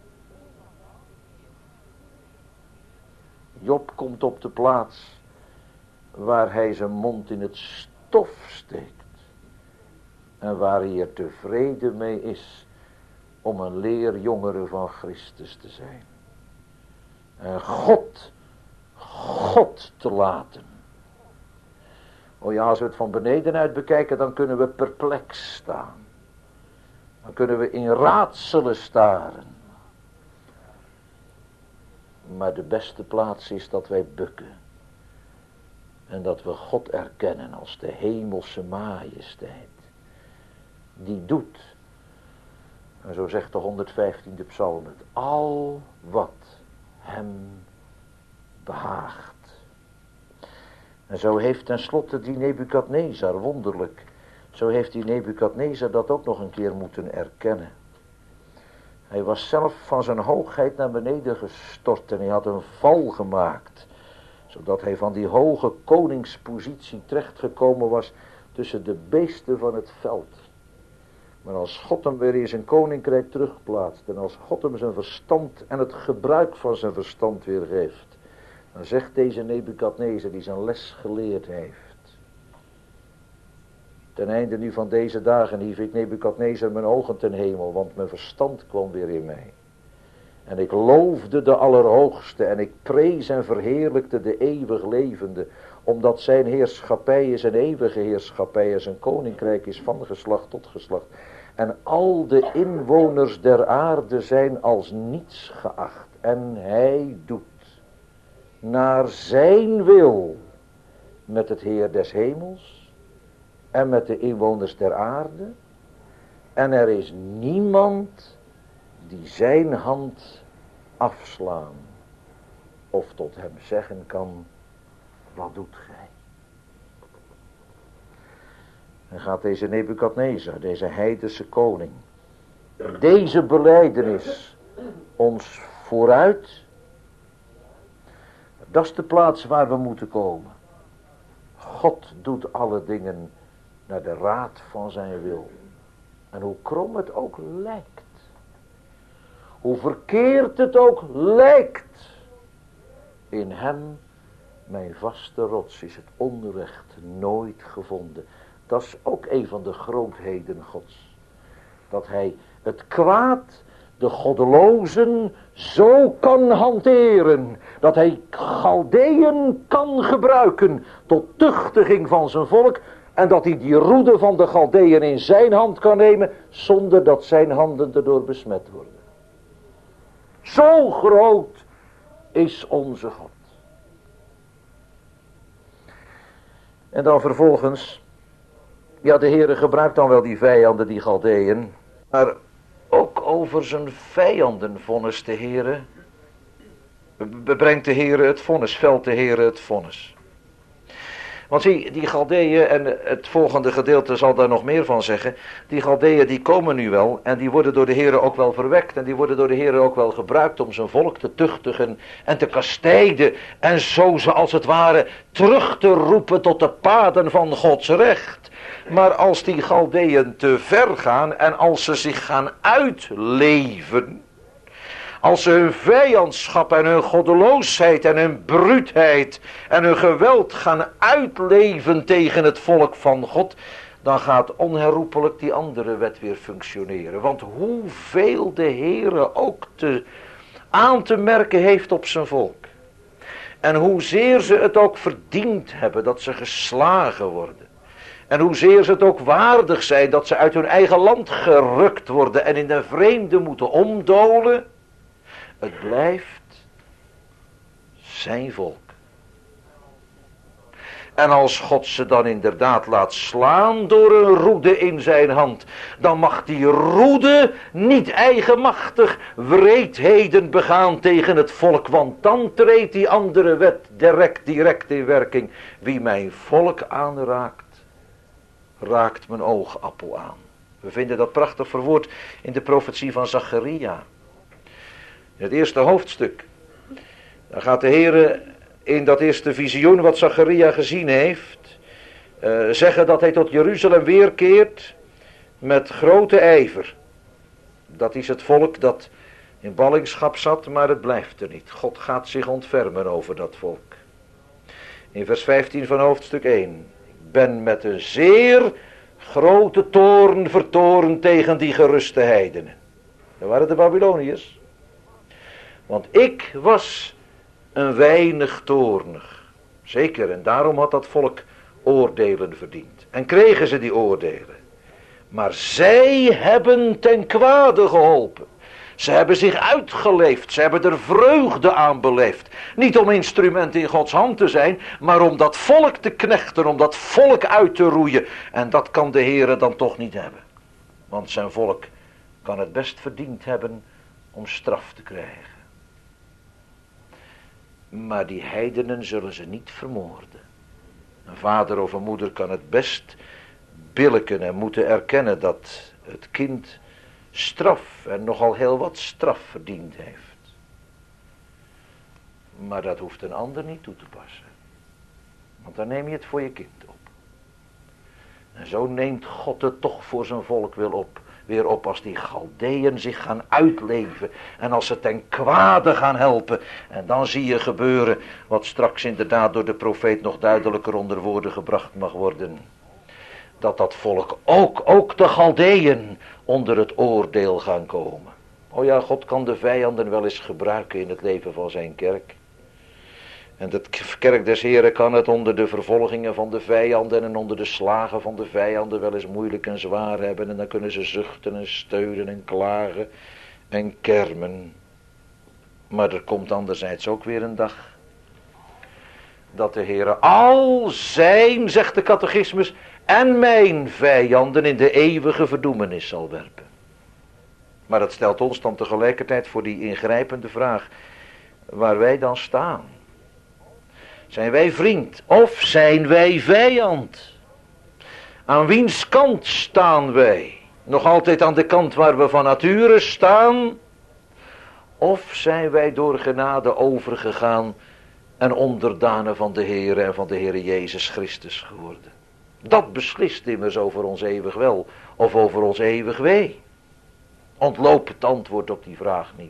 Job komt op de plaats waar hij zijn mond in het stof steekt. En waar hij er tevreden mee is om een leerjongere van Christus te zijn. En God, God te laten. O ja, als we het van beneden uit bekijken, dan kunnen we perplex staan. Dan kunnen we in raadselen staren. Maar de beste plaats is dat wij bukken. En dat we God erkennen als de hemelse majesteit. Die doet, en zo zegt de honderdvijftiende psalm het, al wat hem behaagt. En zo heeft tenslotte die Nebukadnezar, wonderlijk, zo heeft die Nebukadnezar dat ook nog een keer moeten erkennen. Hij was zelf van zijn hoogheid naar beneden gestort en hij had een val gemaakt, zodat hij van die hoge koningspositie terechtgekomen was tussen de beesten van het veld. Maar als God hem weer in zijn koninkrijk terugplaatst en als God hem zijn verstand en het gebruik van zijn verstand weer geeft, dan zegt deze Nebukadnezar die zijn les geleerd heeft. Ten einde nu van deze dagen hief ik Nebukadnezar mijn ogen ten hemel, want mijn verstand kwam weer in mij. En ik loofde de Allerhoogste en ik prees en verheerlijkte de eeuwig levende, omdat zijn heerschappij is een eeuwige heerschappij en zijn koninkrijk is van geslacht tot geslacht. En al de inwoners der aarde zijn als niets geacht. En hij doet naar zijn wil met het Heer des hemels en met de inwoners der aarde. En er is niemand die zijn hand afslaan of tot hem zeggen kan, wat doet gij? En gaat deze Nebukadnezar, deze heidense koning, deze belijdenis ons vooruit? Dat is de plaats waar we moeten komen. God doet alle dingen naar de raad van zijn wil. En hoe krom het ook lijkt, hoe verkeerd het ook lijkt, in hem, mijn vaste rots, is het onrecht nooit gevonden. Dat is ook een van de grootheden Gods. Dat hij het kwaad, de goddelozen, zo kan hanteren. Dat hij Galdeën kan gebruiken tot tuchtiging van zijn volk. En dat hij die roede van de Galdeën in zijn hand kan nemen, zonder dat zijn handen erdoor besmet worden. Zo groot is onze God. En dan vervolgens, ja, de Heere gebruikt dan wel die vijanden, die Galdeën, maar ook over zijn vijanden vonnis de Heere, brengt de Heere het vonnis, velt de Heere het vonnis. Want zie, die Galdeën, en het volgende gedeelte zal daar nog meer van zeggen, die Galdeën die komen nu wel en die worden door de Heere ook wel verwekt en die worden door de Heere ook wel gebruikt om zijn volk te tuchtigen en te kastijden en zo ze als het ware terug te roepen tot de paden van Gods recht. Maar als die Galdeën te ver gaan en als ze zich gaan uitleven, als ze hun vijandschap en hun goddeloosheid en hun bruutheid en hun geweld gaan uitleven tegen het volk van God, dan gaat onherroepelijk die andere wet weer functioneren. Want hoeveel de Heere ook te, aan te merken heeft op zijn volk. En hoezeer ze het ook verdiend hebben dat ze geslagen worden. En hoezeer ze het ook waardig zijn dat ze uit hun eigen land gerukt worden en in de vreemde moeten omdolen. Het blijft zijn volk. En als God ze dan inderdaad laat slaan door een roede in zijn hand, dan mag die roede niet eigenmachtig wreedheden begaan tegen het volk, want dan treedt die andere wet direct, direct in werking. Wie mijn volk aanraakt, raakt mijn oogappel aan. We vinden dat prachtig verwoord in de profetie van Zacharia. In het eerste hoofdstuk, dan gaat de Heere in dat eerste visioen wat Zacharia gezien heeft, uh, zeggen dat hij tot Jeruzalem weerkeert met grote ijver. Dat is het volk dat in ballingschap zat, maar het blijft er niet. God gaat zich ontfermen over dat volk. In vers vijftien van hoofdstuk één. Ik ben met een zeer grote toorn vertoornd tegen die geruste heidenen. Dat waren de Babyloniërs. Want ik was een weinig toornig. Zeker, en daarom had dat volk oordelen verdiend. En kregen ze die oordelen. Maar zij hebben ten kwade geholpen. Ze hebben zich uitgeleefd. Ze hebben er vreugde aan beleefd. Niet om instrument in Gods hand te zijn, maar om dat volk te knechten, om dat volk uit te roeien. En dat kan de Heere dan toch niet hebben. Want zijn volk kan het best verdiend hebben om straf te krijgen. Maar die heidenen zullen ze niet vermoorden. Een vader of een moeder kan het best billijken en moeten erkennen dat het kind straf en nogal heel wat straf verdiend heeft. Maar dat hoeft een ander niet toe te passen. Want dan neem je het voor je kind op. En zo neemt God het toch voor zijn volk weer op. Weer op als die Galdeën zich gaan uitleven. En als ze ten kwade gaan helpen. En dan zie je gebeuren wat straks inderdaad door de profeet nog duidelijker onder woorden gebracht mag worden. Dat dat volk ook, ook de Galdeën onder het oordeel gaan komen. Oh ja, God kan de vijanden wel eens gebruiken in het leven van zijn kerk. En de kerk des Heren kan het onder de vervolgingen van de vijanden en onder de slagen van de vijanden wel eens moeilijk en zwaar hebben. En dan kunnen ze zuchten en steunen en klagen en kermen. Maar er komt anderzijds ook weer een dag dat de Heere al zijn, zegt de catechismus, en mijn vijanden in de eeuwige verdoemenis zal werpen. Maar dat stelt ons dan tegelijkertijd voor die ingrijpende vraag. waar wij dan staan. Zijn wij vriend of zijn wij vijand? Aan wiens kant staan wij? Nog altijd aan de kant waar we van nature staan? Of zijn wij door genade overgegaan en onderdanen van de Heer en van de Heer Jezus Christus geworden? Dat beslist immers over ons eeuwig wel of over ons eeuwig wee. Ontloop het antwoord op die vraag niet.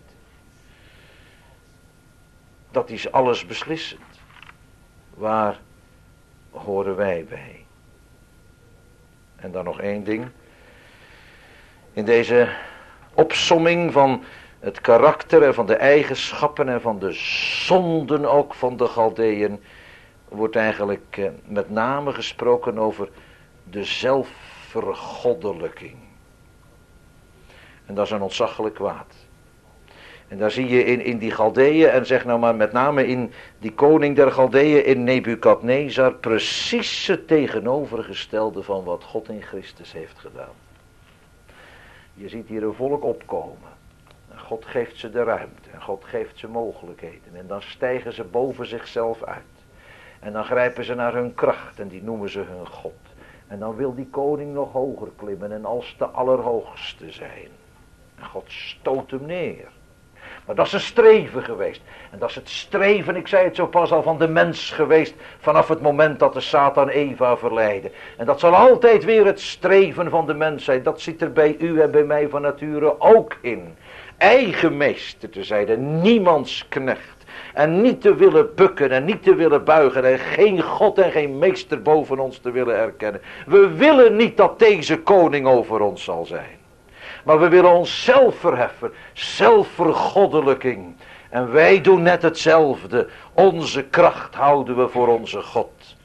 Dat is alles beslissend. Waar horen wij bij? En dan nog één ding. In deze opsomming van het karakter en van de eigenschappen en van de zonden ook van de Galdeën wordt eigenlijk eh, met name gesproken over de zelfvergoddelijking. En dat is een ontzaglijk kwaad. En daar zie je in, in die Galdeën, en zeg nou maar met name in die koning der Galdeën, in Nebukadnezar, precies het tegenovergestelde van wat God in Christus heeft gedaan. Je ziet hier een volk opkomen. En God geeft ze de ruimte. En God geeft ze mogelijkheden. En dan stijgen ze boven zichzelf uit. En dan grijpen ze naar hun kracht. En die noemen ze hun God. En dan wil die koning nog hoger klimmen. En als de allerhoogste zijn. En God stoot hem neer. Maar dat is een streven geweest. En dat is het streven, ik zei het zo pas al, van de mens geweest. Vanaf het moment dat de Satan Eva verleidde. En dat zal altijd weer het streven van de mens zijn. Dat zit er bij u en bij mij van nature ook in. Eigen meester te zijn en niemands knecht. En niet te willen bukken en niet te willen buigen. En geen God en geen meester boven ons te willen erkennen. We willen niet dat deze koning over ons zal zijn. Maar we willen onszelf verheffen. Zelfvergoddelijking. En wij doen net hetzelfde. Onze kracht houden we voor onze God.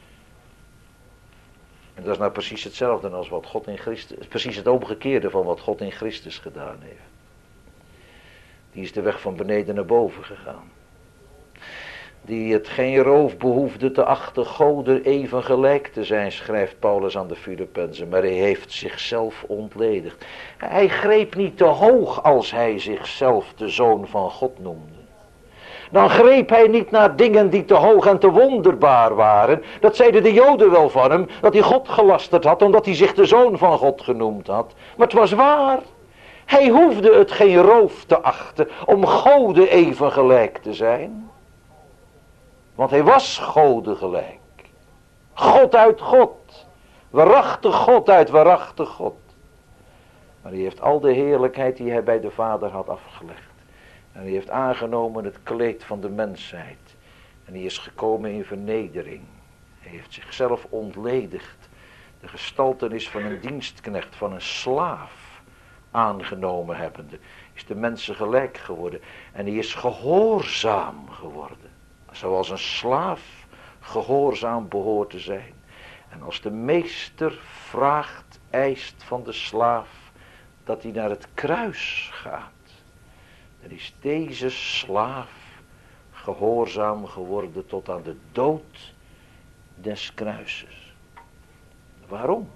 En dat is nou precies hetzelfde als wat God in Christus. Precies het omgekeerde van wat God in Christus gedaan heeft. Die is de weg van beneden naar boven gegaan. Die het geen roof behoefde te achten Goden even gelijk te zijn, schrijft Paulus aan de Filippenzen. Maar hij heeft zichzelf ontledigd. Hij greep niet te hoog als hij zichzelf de Zoon van God noemde. Dan greep hij niet naar dingen die te hoog en te wonderbaar waren. Dat zeiden de Joden wel van hem, dat hij God gelasterd had omdat hij zich de Zoon van God genoemd had. Maar het was waar. Hij hoefde het geen roof te achten om Goden even gelijk te zijn. Want hij was Goden gelijk. God uit God. Waarachtig God uit waarachtig God. Maar hij heeft al de heerlijkheid die hij bij de Vader had afgelegd. En hij heeft aangenomen het kleed van de mensheid. En hij is gekomen in vernedering. Hij heeft zichzelf ontledigd. De gestaltenis van een dienstknecht, van een slaaf aangenomen hebbende. Is de mensen gelijk geworden. En hij is gehoorzaam geworden. Zoals een slaaf gehoorzaam behoort te zijn. En als de meester vraagt, eist van de slaaf dat hij naar het kruis gaat, dan is deze slaaf gehoorzaam geworden tot aan de dood des kruises. Waarom?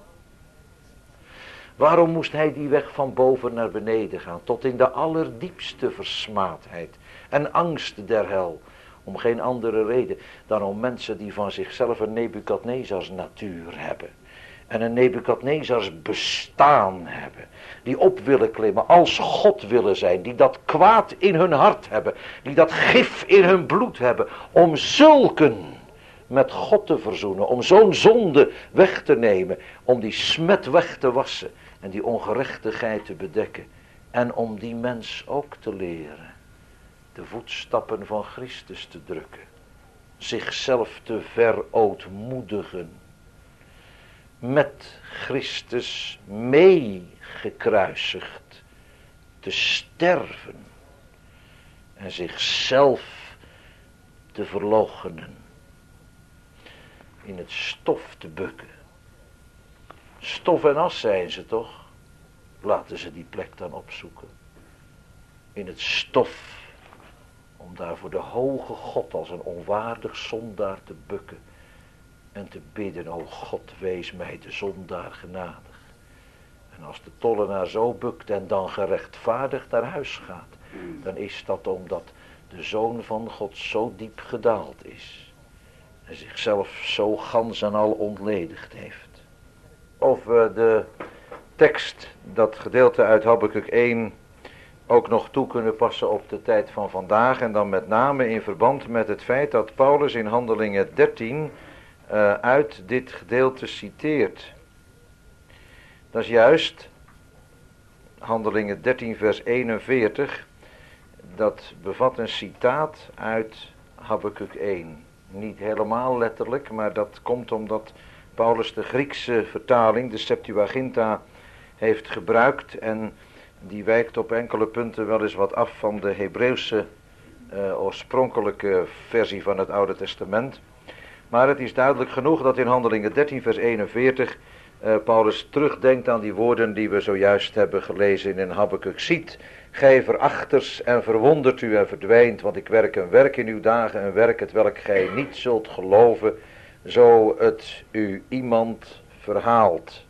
Waarom moest hij die weg van boven naar beneden gaan, tot in de allerdiepste versmaadheid en angst der hel? Om geen andere reden dan om mensen die van zichzelf een Nebukadnezars natuur hebben. En een Nebukadnezars bestaan hebben. Die op willen klimmen, als God willen zijn. Die dat kwaad in hun hart hebben. Die dat gif in hun bloed hebben. Om zulken met God te verzoenen. Om zo'n zonde weg te nemen. Om die smet weg te wassen. En die ongerechtigheid te bedekken. En om die mens ook te leren de voetstappen van Christus te drukken. Zichzelf te verootmoedigen. Met Christus mee gekruisigd. Te sterven. En zichzelf te verloochenen. In het stof te bukken. Stof en as zijn ze toch? Laten ze die plek dan opzoeken. In het stof. Om daar voor de hoge God als een onwaardig zondaar te bukken. En te bidden, o God, wees mij de zondaar genadig. En als de tollenaar zo bukt en dan gerechtvaardigd naar huis gaat. Dan is dat omdat de Zoon van God zo diep gedaald is. En zichzelf zo gans en al ontledigd heeft. Of we de tekst, dat gedeelte uit Habakuk één, ook nog toe kunnen passen op de tijd van vandaag. En dan met name in verband met het feit dat Paulus in Handelingen dertien uh, uit dit gedeelte citeert. Dat is juist Handelingen dertien vers eenenveertig. Dat bevat een citaat uit Habakuk één. Niet helemaal letterlijk, maar dat komt omdat Paulus de Griekse vertaling, de Septuaginta, heeft gebruikt. En die wijkt op enkele punten wel eens wat af van de Hebreeuwse uh, oorspronkelijke versie van het Oude Testament. Maar het is duidelijk genoeg dat in Handelingen dertien vers eenenveertig uh, Paulus terugdenkt aan die woorden die we zojuist hebben gelezen in Habakuk. Ziet, gij verachters en verwondert u en verdwijnt, want ik werk een werk in uw dagen, een werk het welk gij niet zult geloven, zo het u iemand verhaalt.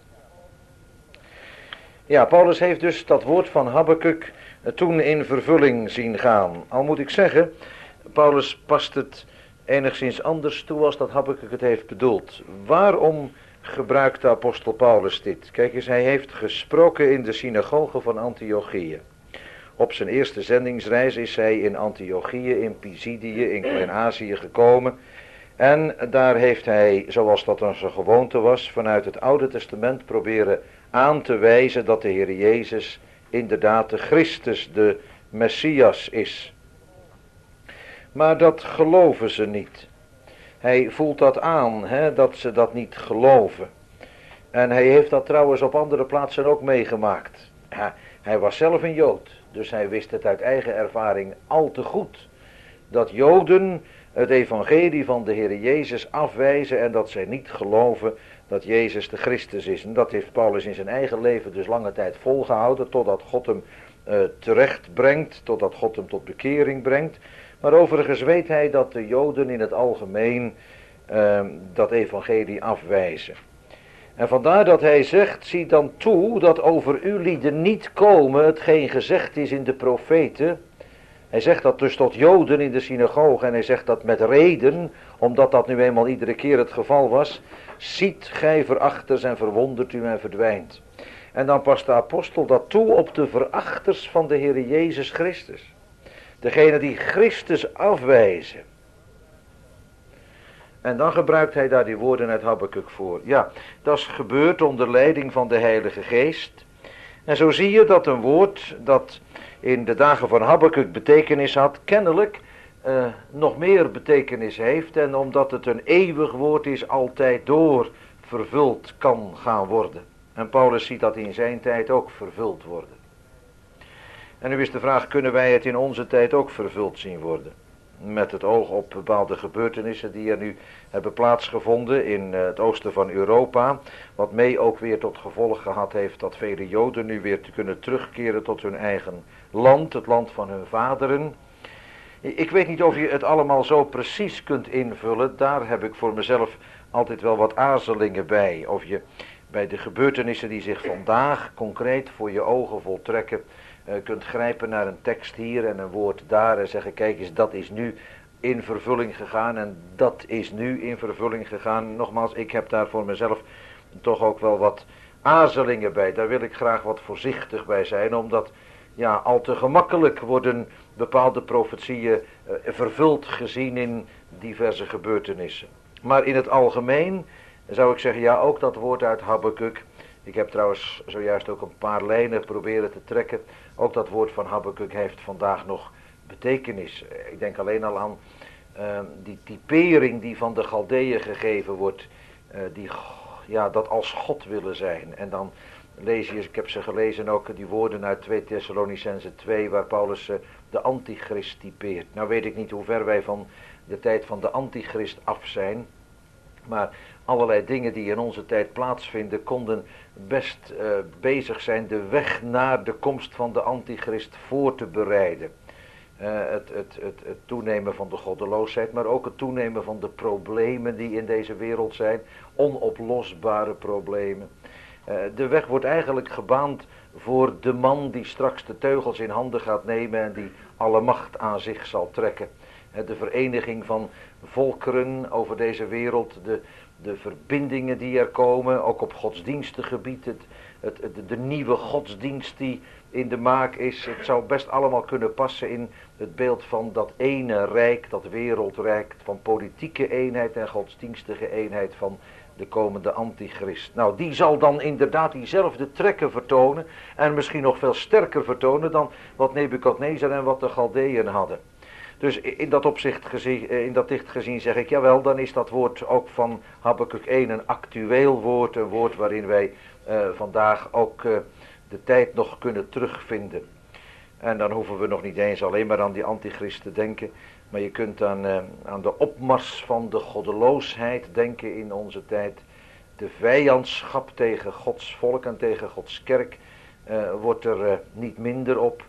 Ja, Paulus heeft dus dat woord van Habakuk toen in vervulling zien gaan. Al moet ik zeggen, Paulus past het enigszins anders toe als dat Habakuk het heeft bedoeld. Waarom gebruikt de apostel Paulus dit? Kijk eens, hij heeft gesproken in de synagoge van Antiochië. Op zijn eerste zendingsreis is hij in Antiochië, in Pisidië, in Klein-Azië gekomen. En daar heeft hij, zoals dat dan zijn gewoonte was, vanuit het Oude Testament proberen aan te wijzen dat de Heer Jezus inderdaad de Christus, de Messias is. Maar dat geloven ze niet. Hij voelt dat aan, hè, dat ze dat niet geloven. En hij heeft dat trouwens op andere plaatsen ook meegemaakt. Ja, hij was zelf een Jood, dus hij wist het uit eigen ervaring al te goed. Dat Joden het evangelie van de Heer Jezus afwijzen en dat zij niet geloven dat Jezus de Christus is. En dat heeft Paulus in zijn eigen leven dus lange tijd volgehouden, totdat God hem uh, terecht brengt, totdat God hem tot bekering brengt. Maar overigens weet hij dat de Joden in het algemeen uh, dat evangelie afwijzen. En vandaar dat hij zegt, zie dan toe dat over u lieden niet komen hetgeen gezegd is in de profeten. Hij zegt dat dus tot Joden in de synagoge en hij zegt dat met reden, omdat dat nu eenmaal iedere keer het geval was. Ziet gij verachters en verwondert u en verdwijnt. En dan past de apostel dat toe op de verachters van de Heer Jezus Christus. Degene die Christus afwijzen. En dan gebruikt hij daar die woorden uit Habakuk voor. Ja, dat is gebeurd onder leiding van de Heilige Geest. En zo zie je dat een woord dat in de dagen van Habakuk betekenis had, kennelijk uh, nog meer betekenis heeft. En omdat het een eeuwig woord is, altijd door vervuld kan gaan worden. En Paulus ziet dat in zijn tijd ook vervuld worden. En nu is de vraag, kunnen wij het in onze tijd ook vervuld zien worden? Met het oog op bepaalde gebeurtenissen die er nu hebben plaatsgevonden in het oosten van Europa. Wat mee ook weer tot gevolg gehad heeft dat vele Joden nu weer te kunnen terugkeren tot hun eigen land, het land van hun vaderen. Ik weet niet of je het allemaal zo precies kunt invullen. Daar heb ik voor mezelf altijd wel wat aarzelingen bij. Of je bij de gebeurtenissen die zich vandaag concreet voor je ogen voltrekken, Uh, kunt grijpen naar een tekst hier en een woord daar en zeggen, kijk eens, dat is nu in vervulling gegaan en dat is nu in vervulling gegaan. Nogmaals, ik heb daar voor mezelf toch ook wel wat aarzelingen bij. Daar wil ik graag wat voorzichtig bij zijn, omdat ja, al te gemakkelijk worden bepaalde profetieën uh, vervuld gezien in diverse gebeurtenissen. Maar in het algemeen zou ik zeggen, ja, ook dat woord uit Habakuk. Ik heb trouwens zojuist ook een paar lijnen proberen te trekken. Ook dat woord van Habakuk heeft vandaag nog betekenis. Ik denk alleen al aan uh, die typering die van de Galdeeën gegeven wordt. Uh, die ja, dat als God willen zijn. En dan lees je, ik heb ze gelezen ook, die woorden uit twee Thessalonicenzen twee, waar Paulus uh, de antichrist typeert. Nou weet ik niet hoe ver wij van de tijd van de antichrist af zijn. Maar allerlei dingen die in onze tijd plaatsvinden konden best uh, bezig zijn de weg naar de komst van de antichrist voor te bereiden. Uh, het, het, het, het toenemen van de goddeloosheid, maar ook het toenemen van de problemen die in deze wereld zijn, onoplosbare problemen. Uh, de weg wordt eigenlijk gebaand voor de man die straks de teugels in handen gaat nemen en die alle macht aan zich zal trekken. De vereniging van volkeren over deze wereld, de, de verbindingen die er komen, ook op godsdienstengebied, het, het, het, de nieuwe godsdienst die in de maak is. Het zou best allemaal kunnen passen in het beeld van dat ene rijk, dat wereldrijk, van politieke eenheid en godsdienstige eenheid van de komende antichrist. Nou, die zal dan inderdaad diezelfde trekken vertonen en misschien nog veel sterker vertonen dan wat Nebukadnezar en wat de Galdeën hadden. Dus in dat opzicht gezien, in dat dicht gezien zeg ik, jawel, dan is dat woord ook van Habakuk één een actueel woord, een woord waarin wij uh, vandaag ook uh, de tijd nog kunnen terugvinden. En dan hoeven we nog niet eens alleen maar aan die antichrist te denken, maar je kunt aan, uh, aan de opmars van de goddeloosheid denken in onze tijd. De vijandschap tegen Gods volk en tegen Gods kerk uh, wordt er uh, niet minder op.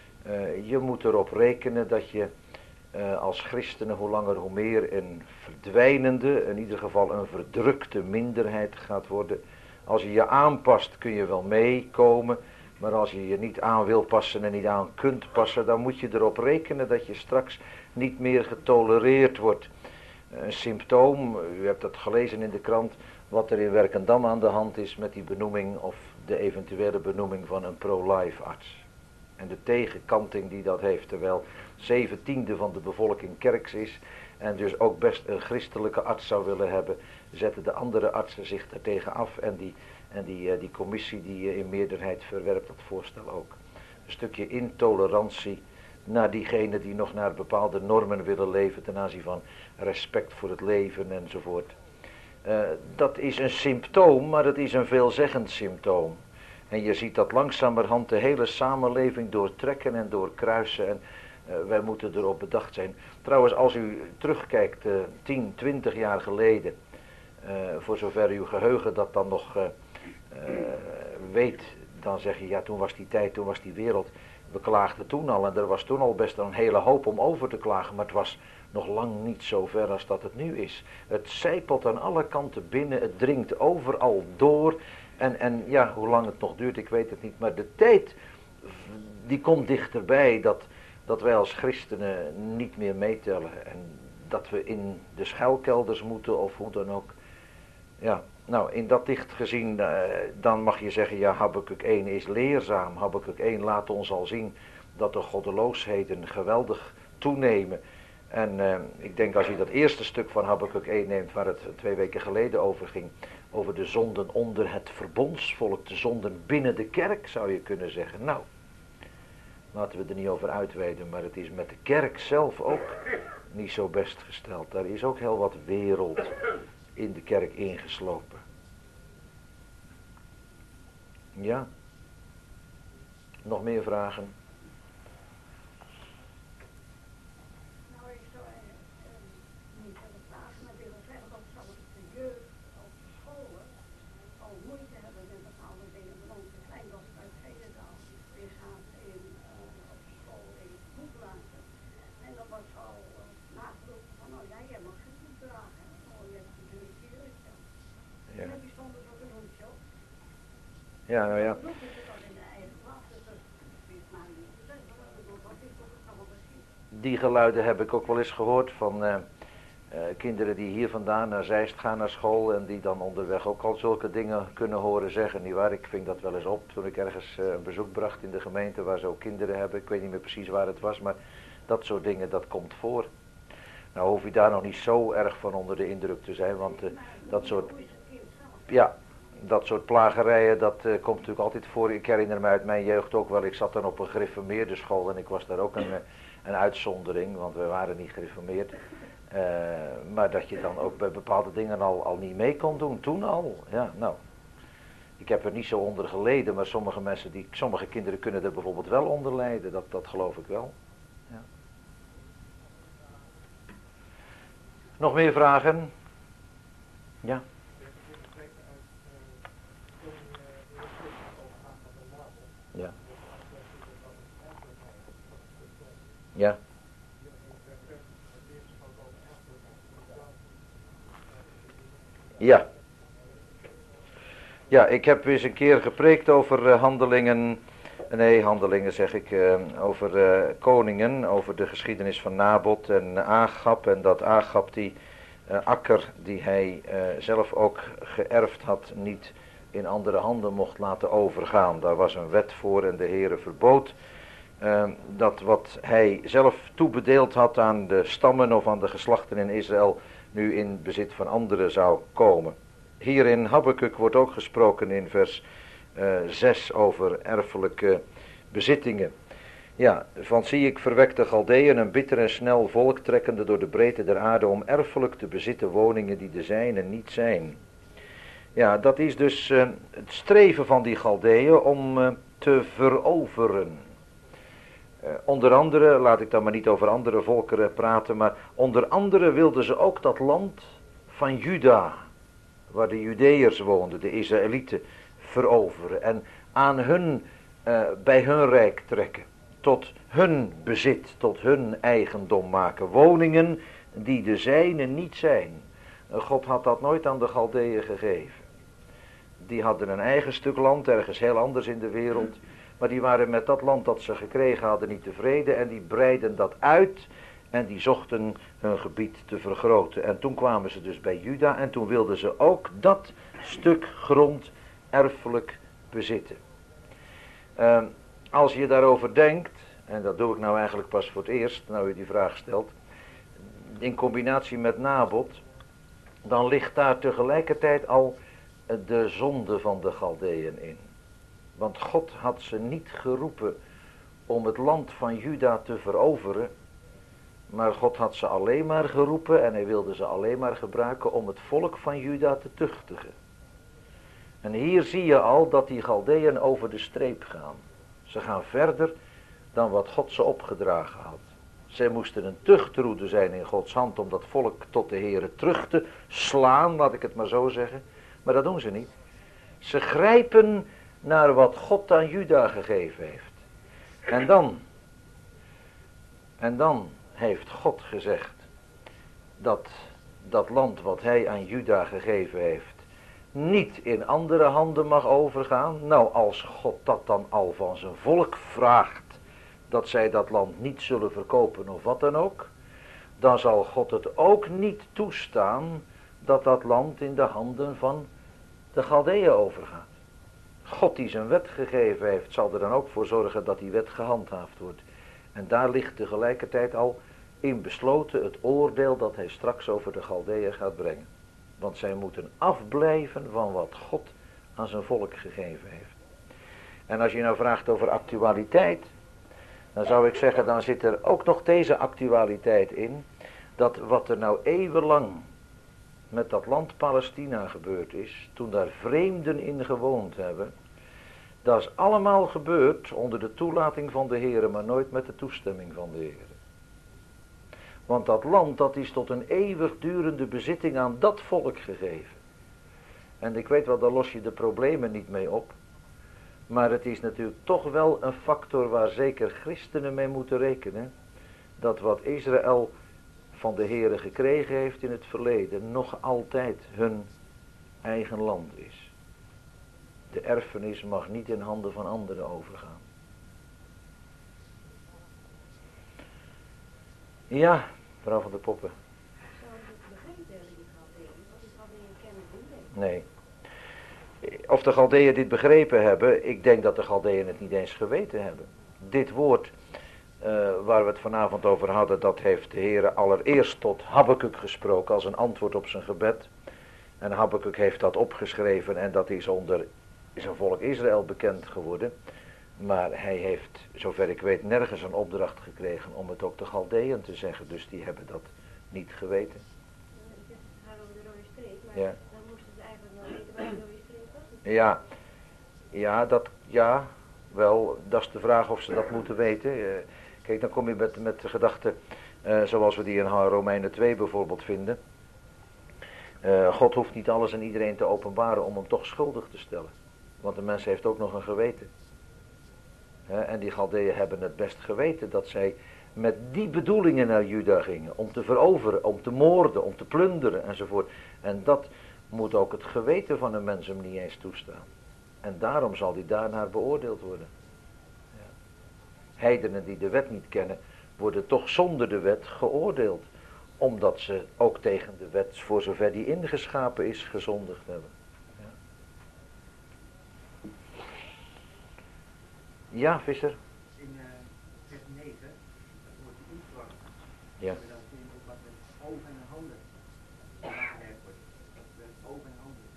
Uh, je moet erop rekenen dat je uh, als christenen hoe langer hoe meer een verdwijnende, in ieder geval een verdrukte minderheid gaat worden. Als je je aanpast kun je wel meekomen, maar als je je niet aan wil passen en niet aan kunt passen, dan moet je erop rekenen dat je straks niet meer getolereerd wordt. Een symptoom, u hebt dat gelezen in de krant, wat er in Werkendam aan de hand is met die benoeming of de eventuele benoeming van een pro-life arts. En de tegenkanting die dat heeft, terwijl zeven tiende van de bevolking kerks is en dus ook best een christelijke arts zou willen hebben, zetten de andere artsen zich daartegen af en die, en die, die commissie die in meerderheid verwerpt dat voorstel ook. Een stukje intolerantie naar diegenen die nog naar bepaalde normen willen leven ten aanzien van respect voor het leven enzovoort. Uh, dat is een symptoom, maar het is een veelzeggend symptoom. En je ziet dat langzamerhand de hele samenleving doortrekken en doorkruisen. En uh, wij moeten erop bedacht zijn. Trouwens, als u terugkijkt uh, tien, twintig jaar geleden, uh, voor zover uw geheugen dat dan nog uh, uh, weet, dan zeg je, ja, toen was die tijd, toen was die wereld. We klaagden toen al en er was toen al best een hele hoop om over te klagen, maar het was nog lang niet zo ver als dat het nu is. Het sijpelt aan alle kanten binnen, het dringt overal door. En, en ja, hoe lang het nog duurt, ik weet het niet. Maar de tijd, die komt dichterbij dat, dat wij als christenen niet meer meetellen. En dat we in de schuilkelders moeten of hoe dan ook. Ja, nou, in dat licht gezien, uh, dan mag je zeggen, ja, Habakuk één is leerzaam. Habakuk één laat ons al zien dat de goddeloosheden geweldig toenemen. En uh, ik denk als je dat eerste stuk van Habakuk één neemt, waar het twee weken geleden over ging, over de zonden onder het verbondsvolk, de zonden binnen de kerk, zou je kunnen zeggen. Nou, laten we er niet over uitweiden, maar het is met de kerk zelf ook niet zo best gesteld. Daar is ook heel wat wereld in de kerk ingeslopen. Ja. Nog meer vragen? Nou, ik zou uh, niet willen vragen, maar willen zeggen dat zal de jeugd op de scholen al moeite hebben met bepaalde dingen. Want onze klein was uit Veenendaal, die gaat in, uh, op school in Hoeklaten. En dat was al uh, nageroepen van, nou ja, jij mag het niet dragen. Oh, je hebt het niet hier. Ja. En die stonden zo te doen, zo. Ja, nou ja. Die geluiden heb ik ook wel eens gehoord van uh, uh, kinderen die hier vandaan naar Zeist gaan naar school en die dan onderweg ook al zulke dingen kunnen horen zeggen. Nietwaar, ik ving dat wel eens op toen ik ergens uh, een bezoek bracht in de gemeente waar ze ook kinderen hebben. Ik weet niet meer precies waar het was, maar dat soort dingen, dat komt voor. Nou hoef je daar nog niet zo erg van onder de indruk te zijn, want uh, dat soort... Ja, dat soort plagerijen, dat uh, komt natuurlijk altijd voor. Ik herinner me uit mijn jeugd ook wel, ik zat dan op een gereformeerde school en ik was daar ook een... Een uitzondering, want we waren niet gereformeerd. Uh, maar dat je dan ook bij bepaalde dingen al, al niet mee kon doen. Toen al. Ja, nou. Ik heb er niet zo onder geleden, maar sommige mensen, die, sommige kinderen kunnen er bijvoorbeeld wel onder lijden. Dat, dat geloof ik wel. Ja. Nog meer vragen? Ja. Ja. Ja. Ja. Ja, ik heb eens een keer gepreekt over uh, handelingen, nee handelingen zeg ik, uh, over uh, koningen, over de geschiedenis van Nabot en Agab. En dat Agab die uh, akker die hij uh, zelf ook geërfd had niet in andere handen mocht laten overgaan. Daar was een wet voor en de Heere verbood uh, dat wat hij zelf toebedeeld had aan de stammen of aan de geslachten in Israël nu in bezit van anderen zou komen. Hier in Habakuk wordt ook gesproken in vers uh, zes over erfelijke bezittingen. Ja, van zie ik verwekte Galdeën, een bitter en snel volk trekkende door de breedte der aarde om erfelijk te bezitten woningen die de zijne niet zijn. Ja, dat is dus uh, het streven van die Galdeën om uh, te veroveren. Uh, onder andere, laat ik dan maar niet over andere volkeren praten, maar onder andere wilden ze ook dat land van Juda, waar de Judeërs woonden, de Israëlieten, veroveren en aan hun, uh, bij hun rijk trekken, tot hun bezit, tot hun eigendom maken, woningen die de zijne niet zijn. Uh, God had dat nooit aan de Galdeën gegeven. Die hadden een eigen stuk land, ergens heel anders in de wereld, maar die waren met dat land dat ze gekregen hadden niet tevreden en die breidden dat uit en die zochten hun gebied te vergroten. En toen kwamen ze dus bij Juda en toen wilden ze ook dat stuk grond erfelijk bezitten. Uh, als je daarover denkt, en dat doe ik nou eigenlijk pas voor het eerst, nou u die vraag stelt, in combinatie met Nabot, dan ligt daar tegelijkertijd al de zonde van de Galdeën in. Want God had ze niet geroepen om het land van Juda te veroveren, maar God had ze alleen maar geroepen en hij wilde ze alleen maar gebruiken om het volk van Juda te tuchtigen. En hier zie je al dat die Galdeën over de streep gaan. Ze gaan verder dan wat God ze opgedragen had. Zij moesten een tuchtroede zijn in Gods hand om dat volk tot de Heere terug te slaan, laat ik het maar zo zeggen. Maar dat doen ze niet. Ze grijpen naar wat God aan Juda gegeven heeft. En dan, en dan heeft God gezegd dat dat land wat hij aan Juda gegeven heeft niet in andere handen mag overgaan. Nou, als God dat dan al van zijn volk vraagt, dat zij dat land niet zullen verkopen of wat dan ook, dan zal God het ook niet toestaan dat dat land in de handen van de Galdeën overgaat. God die zijn wet gegeven heeft, zal er dan ook voor zorgen dat die wet gehandhaafd wordt. En daar ligt tegelijkertijd al in besloten het oordeel dat hij straks over de Galdeën gaat brengen. Want zij moeten afblijven van wat God aan zijn volk gegeven heeft. En als je nou vraagt over actualiteit, dan zou ik zeggen, dan zit er ook nog deze actualiteit in, dat wat er nou eeuwenlang met dat land Palestina gebeurd is, toen daar vreemden in gewoond hebben, dat is allemaal gebeurd onder de toelating van de Heere, maar nooit met de toestemming van de Heere. Want dat land, dat is tot een eeuwigdurende bezitting aan dat volk gegeven. En ik weet wel, daar los je de problemen niet mee op. Maar het is natuurlijk toch wel een factor waar zeker christenen mee moeten rekenen, dat wat Israël van de Heere gekregen heeft in het verleden nog altijd hun eigen land is. De erfenis mag niet in handen van anderen overgaan. Ja, mevrouw van der Poppen. Zou het begrepen hebben, die Galdeën? Want die Galdeën kennen niet. Nee. Of de Galdeën dit begrepen hebben, ik denk dat de Galdeën het niet eens geweten hebben. Dit woord uh, waar we het vanavond over hadden, dat heeft de Heere allereerst tot Habakuk gesproken als een antwoord op zijn gebed. En Habakuk heeft dat opgeschreven en dat is onder zijn volk Israël bekend geworden. Maar hij heeft, zover ik weet, nergens een opdracht gekregen om het ook de Galdeën te zeggen. Dus die hebben dat niet geweten. Het gaat over de rode streep, maar Ja. dan moesten ze eigenlijk wel weten waar de rode streep was. Ja, ja, dat, ja, wel, dat is de vraag of ze dat moeten weten. Uh, kijk, dan kom je met, met de gedachte, uh, zoals we die in Romeinen twee bijvoorbeeld vinden. Uh, God hoeft niet alles en iedereen te openbaren om hem toch schuldig te stellen. Want de mens heeft ook nog een geweten. Uh, en die Galdeën hebben het best geweten dat zij met die bedoelingen naar Juda gingen. Om te veroveren, om te moorden, om te plunderen enzovoort. En dat moet ook het geweten van een mens hem niet eens toestaan. En daarom zal hij daarnaar beoordeeld worden. Ja. Heidenen die de wet niet kennen, worden toch zonder de wet geoordeeld. Omdat ze ook tegen de wet, voor zover die ingeschapen is, gezondigd hebben. Ja, ja Visser? In uh, vers negen, dat wordt die inslag. Ja. En dan zie je ook wat met ogen en handen aangemerkt wordt. Met ogen en handen.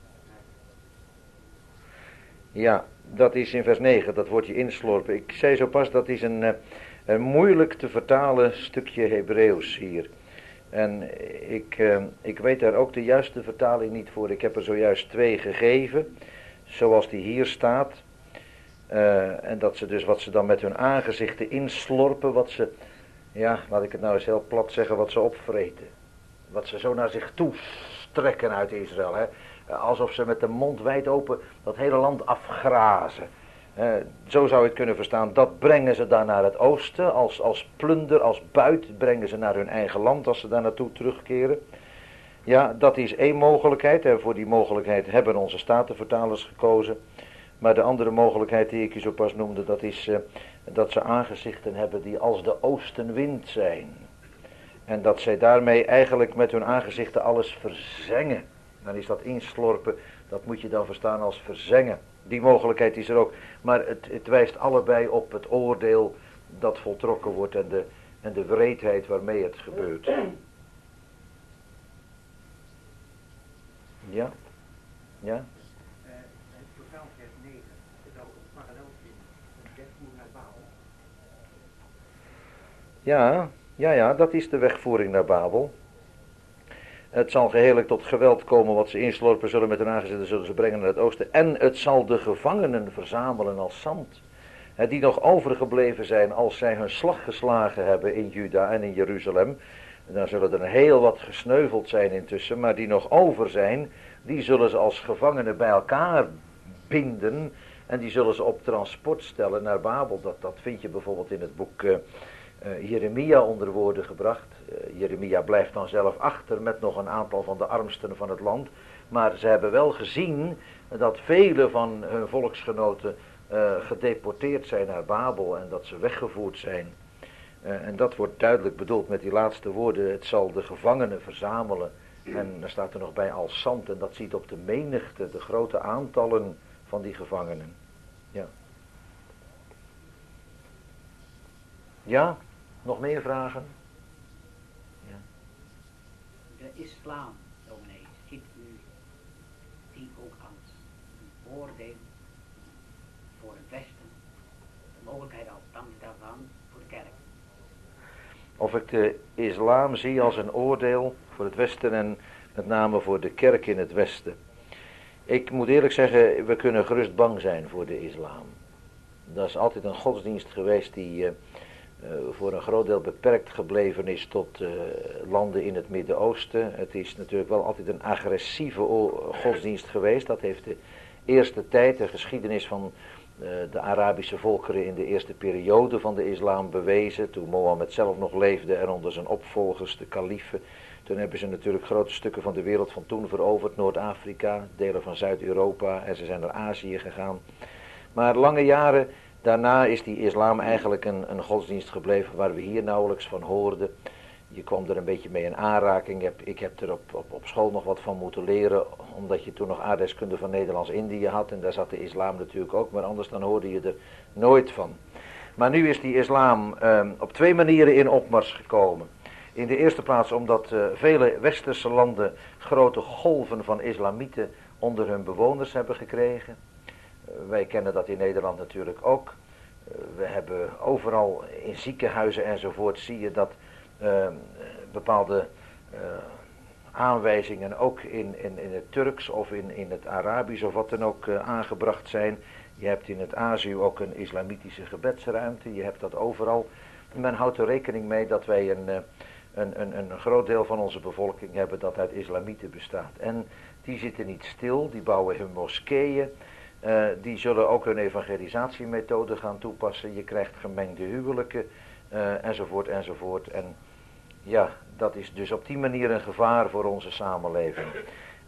Ja, dat is in vers negen, dat wordt je inslorpen. Ik zei zo pas, dat is een, een moeilijk te vertalen stukje Hebreeuws hier. En ik, uh, ik weet daar ook de juiste vertaling niet voor. Ik heb er zojuist twee gegeven, zoals die hier staat. Uh, en dat ze dus wat ze dan met hun aangezichten inslorpen, wat ze, ja, laat ik het nou eens heel plat zeggen, wat ze opvreten. Wat ze zo naar zich toe strekken uit Israël, hè. Alsof ze met de mond wijd open dat hele land afgrazen. Uh, zo zou je het kunnen verstaan. Dat brengen ze dan naar het oosten. Als, als plunder, als buit brengen ze naar hun eigen land als ze daar naartoe terugkeren. Ja, dat is één mogelijkheid. En voor die mogelijkheid hebben onze statenvertalers gekozen. Maar de andere mogelijkheid die ik je zo pas noemde, dat is uh, dat ze aangezichten hebben die als de oostenwind zijn. En dat zij daarmee eigenlijk met hun aangezichten alles verzengen. Dan is dat inslorpen, dat moet je dan verstaan als verzengen. Die mogelijkheid is er ook. Maar het, het wijst allebei op het oordeel dat voltrokken wordt en de, en de wreedheid waarmee het gebeurt. Ja? Ja? Uh, het totaal vers negen, het zou een parallel vinden. Een wegvoer naar Babel. Ja, ja, ja, dat is de wegvoering naar Babel. Het zal geheel tot geweld komen, wat ze inslorpen zullen met hun aangezichten, zullen ze brengen naar het oosten. En het zal de gevangenen verzamelen als zand. He, die nog overgebleven zijn als zij hun slag geslagen hebben in Juda en in Jeruzalem. Dan zullen er heel wat gesneuveld zijn intussen, maar die nog over zijn, die zullen ze als gevangenen bij elkaar binden. En die zullen ze op transport stellen naar Babel. Dat, dat vind je bijvoorbeeld in het boek Uh, Uh, Jeremia onder woorden gebracht. Uh, Jeremia blijft dan zelf achter met nog een aantal van de armsten van het land. Maar ze hebben wel gezien dat vele van hun volksgenoten uh, gedeporteerd zijn naar Babel en dat ze weggevoerd zijn. Uh, en dat wordt duidelijk bedoeld met die laatste woorden. Het zal de gevangenen verzamelen. En er staat er nog bij als zand. En dat ziet op de menigte, de grote aantallen van die gevangenen. Ja. Ja? Nog meer vragen? Ja. De islam, dominee, ziet u die ook als een oordeel voor het Westen, de mogelijkheid althans daarvan voor de kerk? Of ik de islam zie als een oordeel voor het Westen en met name voor de kerk in het Westen. Ik moet eerlijk zeggen, we kunnen gerust bang zijn voor de islam. Dat is altijd een godsdienst geweest die Uh, Uh, voor een groot deel beperkt gebleven is tot uh, landen in het Midden-Oosten. Het is natuurlijk wel altijd een agressieve godsdienst geweest. Dat heeft de eerste tijd, de geschiedenis van uh, de Arabische volkeren in de eerste periode van de islam bewezen. Toen Mohammed zelf nog leefde en onder zijn opvolgers, de kaliefen. Toen hebben ze natuurlijk grote stukken van de wereld van toen veroverd. Noord-Afrika, delen van Zuid-Europa en ze zijn naar Azië gegaan. Maar lange jaren daarna is die islam eigenlijk een, een godsdienst gebleven waar we hier nauwelijks van hoorden. Je kwam er een beetje mee in aanraking. Ik heb, ik heb er op, op, op school nog wat van moeten leren, omdat je toen nog aardrijkskunde van Nederlands-Indië had. En daar zat de islam natuurlijk ook, maar anders dan hoorde je er nooit van. Maar nu is die islam uh, op twee manieren in opmars gekomen. In de eerste plaats omdat uh, vele westerse landen grote golven van islamieten onder hun bewoners hebben gekregen. Wij kennen dat in Nederland natuurlijk ook. Uh, we hebben overal in ziekenhuizen enzovoort zie je dat uh, bepaalde uh, aanwijzingen ook in, in, in het Turks of in, in het Arabisch of wat dan ook uh, aangebracht zijn. Je hebt in het Azië ook een islamitische gebedsruimte. Je hebt dat overal. Men houdt er rekening mee dat wij een, een, een, een groot deel van onze bevolking hebben dat uit islamieten bestaat. En die zitten niet stil, die bouwen hun moskeeën. Uh, die zullen ook hun evangelisatiemethode gaan toepassen. Je krijgt gemengde huwelijken uh, enzovoort enzovoort. En ja, dat is dus op die manier een gevaar voor onze samenleving.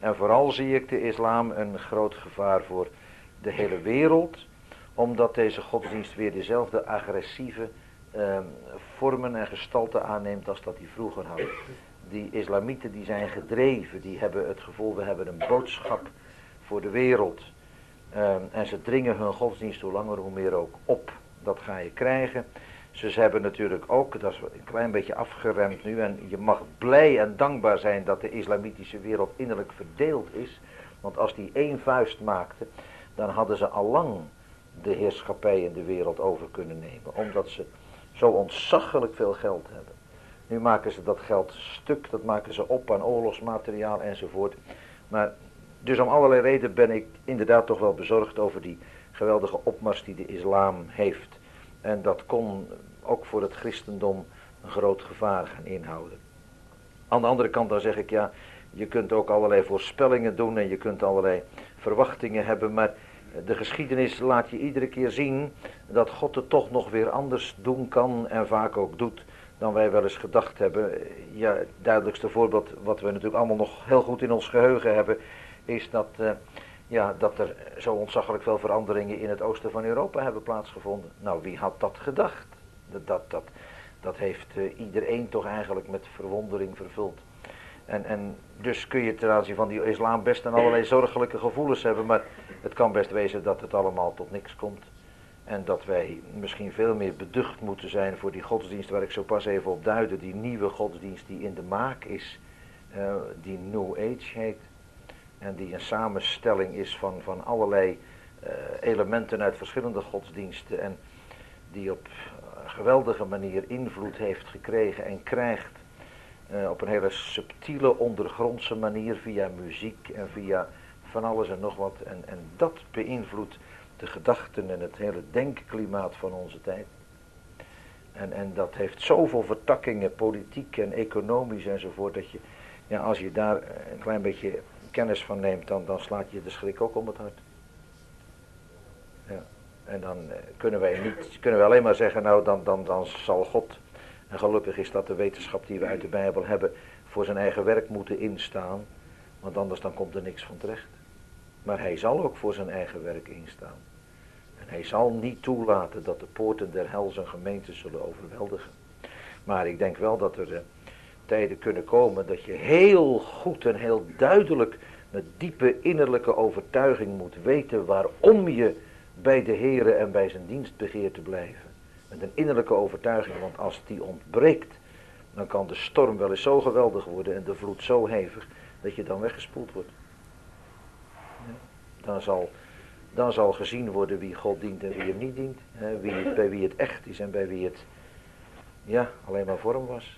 En vooral zie ik de islam een groot gevaar voor de hele wereld, omdat deze godsdienst weer dezelfde agressieve eh, vormen en gestalten aanneemt als dat hij vroeger had. Die islamieten die zijn gedreven, die hebben het gevoel, we hebben een boodschap voor de wereld. Uh, en ze dringen hun godsdienst hoe langer hoe meer ook op. Dat ga je krijgen. Ze hebben natuurlijk ook, dat is een klein beetje afgeremd nu, en je mag blij en dankbaar zijn dat de islamitische wereld innerlijk verdeeld is. Want als die één vuist maakte, dan hadden ze allang de heerschappij in de wereld over kunnen nemen. Omdat ze zo ontzaglijk veel geld hebben. Nu maken ze dat geld stuk, dat maken ze op aan oorlogsmateriaal enzovoort. Maar dus om allerlei redenen ben ik inderdaad toch wel bezorgd over die geweldige opmars die de islam heeft. En dat kon ook voor het christendom een groot gevaar gaan inhouden. Aan de andere kant dan zeg ik, ja, je kunt ook allerlei voorspellingen doen en je kunt allerlei verwachtingen hebben, maar de geschiedenis laat je iedere keer zien dat God het toch nog weer anders doen kan en vaak ook doet dan wij wel eens gedacht hebben. Ja, het duidelijkste voorbeeld wat we natuurlijk allemaal nog heel goed in ons geheugen hebben, is dat, uh, ja, dat er zo ontzaglijk veel veranderingen in het oosten van Europa hebben plaatsgevonden. Nou, wie had dat gedacht? Dat, dat, dat, dat heeft uh, iedereen toch eigenlijk met verwondering vervuld. En, en dus kun je ten aanzien van die islam best een allerlei zorgelijke gevoelens hebben, maar het kan best wezen dat het allemaal tot niks komt. En dat wij misschien veel meer beducht moeten zijn voor die godsdienst waar ik zo pas even op duidde, die nieuwe godsdienst die in de maak is, uh, die New Age heet. En die een samenstelling is van, van allerlei uh, elementen uit verschillende godsdiensten. En die op een geweldige manier invloed heeft gekregen en krijgt. Uh, op een hele subtiele ondergrondse manier via muziek en via van alles en nog wat. En, en dat beïnvloedt de gedachten en het hele denkklimaat van onze tijd. En, en dat heeft zoveel vertakkingen, politiek en economisch enzovoort, dat je, ja, als je daar een klein beetje kennis van neemt, dan, dan slaat je de schrik ook om het hart. Ja. En dan uh, kunnen wij niet, kunnen we alleen maar zeggen, nou dan, dan, dan zal God, en gelukkig is dat de wetenschap die we uit de Bijbel hebben, voor zijn eigen werk moeten instaan, want anders dan komt er niks van terecht. Maar hij zal ook voor zijn eigen werk instaan. En hij zal niet toelaten dat de poorten der hel zijn gemeente zullen overweldigen. Maar ik denk wel dat er uh, tijden kunnen komen dat je heel goed en heel duidelijk met diepe innerlijke overtuiging moet weten waarom je bij de Here en bij zijn dienst begeert te blijven. Met een innerlijke overtuiging, want als die ontbreekt, dan kan de storm wel eens zo geweldig worden en de vloed zo hevig dat je dan weggespoeld wordt. Ja. Dan zal, dan zal gezien worden wie God dient en wie hem niet dient. Hè, wie het, bij wie het echt is en bij wie het, ja, alleen maar vorm was.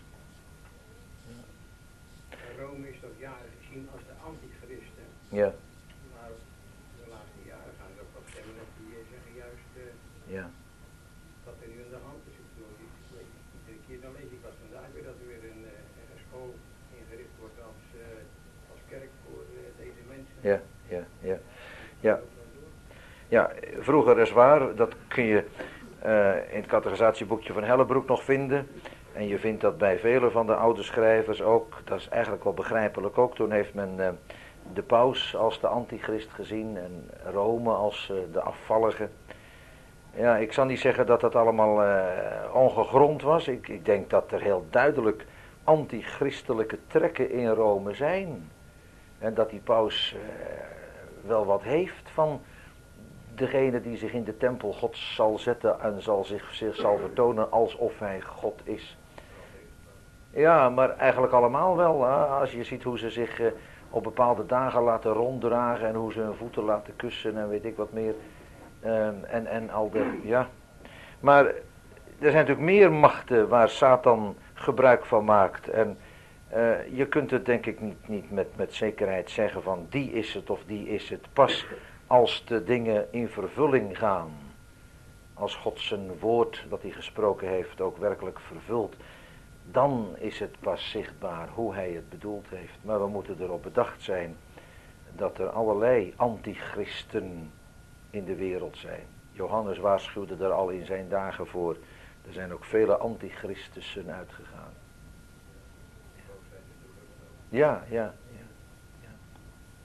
Rome is toch jaren gezien als de antichristen. Ja. Maar de laatste jaren gaan er ook wat stemmen op die zeggen juist uh, Ja. wat er nu aan de hand is. Iedere keer dan lees ik wat vandaag weer dat er weer een, uh, een school ingericht wordt als, uh, als kerk voor uh, deze mensen. Ja, ja, ja. Ja. Ja, vroeger is waar, dat kun je uh, in het categorisatieboekje van Hellebroek nog vinden. En je vindt dat bij vele van de oude schrijvers ook, dat is eigenlijk wel begrijpelijk ook. Toen heeft men uh, de paus als de antichrist gezien en Rome als uh, de afvallige. Ja, ik zal niet zeggen dat dat allemaal uh, ongegrond was. Ik, ik denk dat er heel duidelijk antichristelijke trekken in Rome zijn. En dat die paus uh, wel wat heeft van degene die zich in de tempel Gods zal zetten en zal zich, zich zal vertonen alsof hij God is. Ja, maar eigenlijk allemaal wel. Hè? Als je ziet hoe ze zich uh, op bepaalde dagen laten ronddragen en hoe ze hun voeten laten kussen en weet ik wat meer. Um, en, en al de, ja. Maar er zijn natuurlijk meer machten waar Satan gebruik van maakt. En uh, je kunt het denk ik niet, niet met, met zekerheid zeggen van die is het of die is het. Pas als de dingen in vervulling gaan. Als God zijn woord dat hij gesproken heeft ook werkelijk vervult. Dan is het pas zichtbaar hoe hij het bedoeld heeft. Maar we moeten erop bedacht zijn dat er allerlei antichristen in de wereld zijn. Johannes waarschuwde er al in zijn dagen voor. Er zijn ook vele antichristussen uitgegaan. Ja, ja, ja. ja.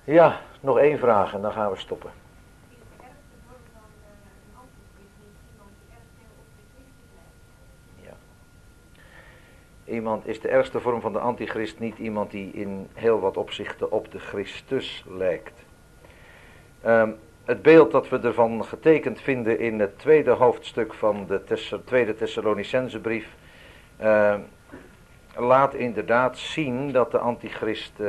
Ja, nog één vraag en dan gaan we stoppen. Is de ergste vorm van uh, een antichrist niet iemand die erg veel op de Christus lijkt? Ja. Iemand is de ergste vorm van de antichrist niet iemand die in heel wat opzichten op de Christus lijkt. Um, het beeld dat we ervan getekend vinden in het tweede hoofdstuk van de Thess- tweede Thessalonicensebrief uh, laat inderdaad zien dat de antichrist, uh,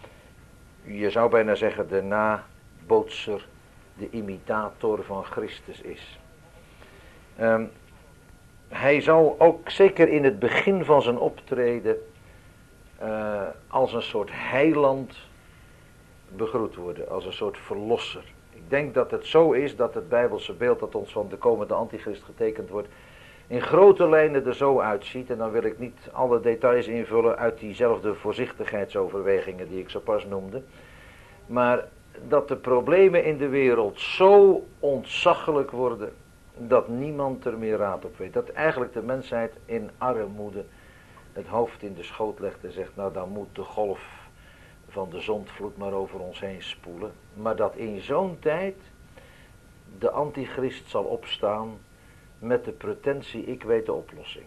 je zou bijna zeggen de nabootser, de imitator van Christus is. Um, hij zal ook zeker in het begin van zijn optreden uh, als een soort heiland begroet worden, als een soort verlosser. Ik denk dat het zo is dat het Bijbelse beeld dat ons van de komende antichrist getekend wordt, in grote lijnen er zo uitziet. En dan wil ik niet alle details invullen uit diezelfde voorzichtigheidsoverwegingen die ik zo pas noemde. Maar dat de problemen in de wereld zo ontzaglijk worden dat niemand er meer raad op weet. Dat eigenlijk de mensheid in armoede het hoofd in de schoot legt en zegt, nou dan moet de golf van de zondvloed maar over ons heen spoelen. Maar dat in zo'n tijd de antichrist zal opstaan met de pretentie, ik weet de oplossing.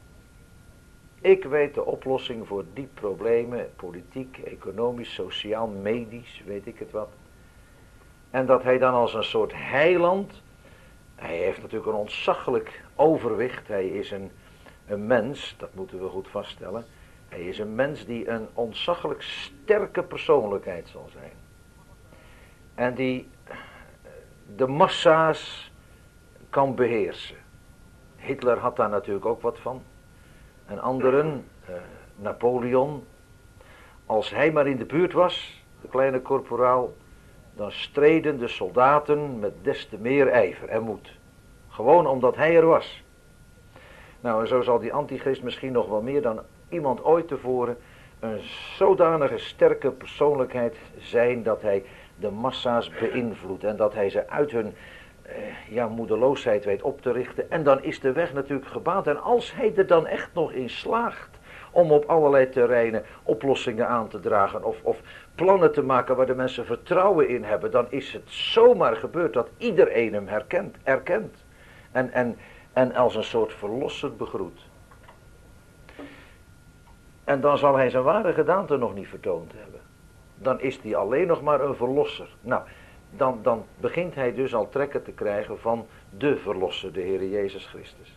Ik weet de oplossing voor die problemen, politiek, economisch, sociaal, medisch, weet ik het wat. En dat hij dan als een soort heiland, hij heeft natuurlijk een ontzaglijk overwicht, hij is een, een mens, dat moeten we goed vaststellen. Hij is een mens die een ontzaglijk sterke persoonlijkheid zal zijn. En die de massa's kan beheersen. Hitler had daar natuurlijk ook wat van. En anderen, uh, Napoleon. Als hij maar in de buurt was, de kleine korporaal, dan streden de soldaten met des te meer ijver en moed. Gewoon omdat hij er was. Nou, en zo zal die antichrist misschien nog wel meer dan iemand ooit tevoren een zodanige sterke persoonlijkheid zijn dat hij de massa's beïnvloedt en dat hij ze uit hun eh, ja, moedeloosheid weet op te richten. En dan is de weg natuurlijk gebaand. En als hij er dan echt nog in slaagt om op allerlei terreinen oplossingen aan te dragen of, of plannen te maken waar de mensen vertrouwen in hebben, dan is het zomaar gebeurd dat iedereen hem herkent, erkent en, en, en als een soort verlosser begroet. En dan zal hij zijn ware gedaante nog niet vertoond hebben. Dan is hij alleen nog maar een verlosser. Nou, dan, dan begint hij dus al trekken te krijgen van de verlosser, de Heere Jezus Christus.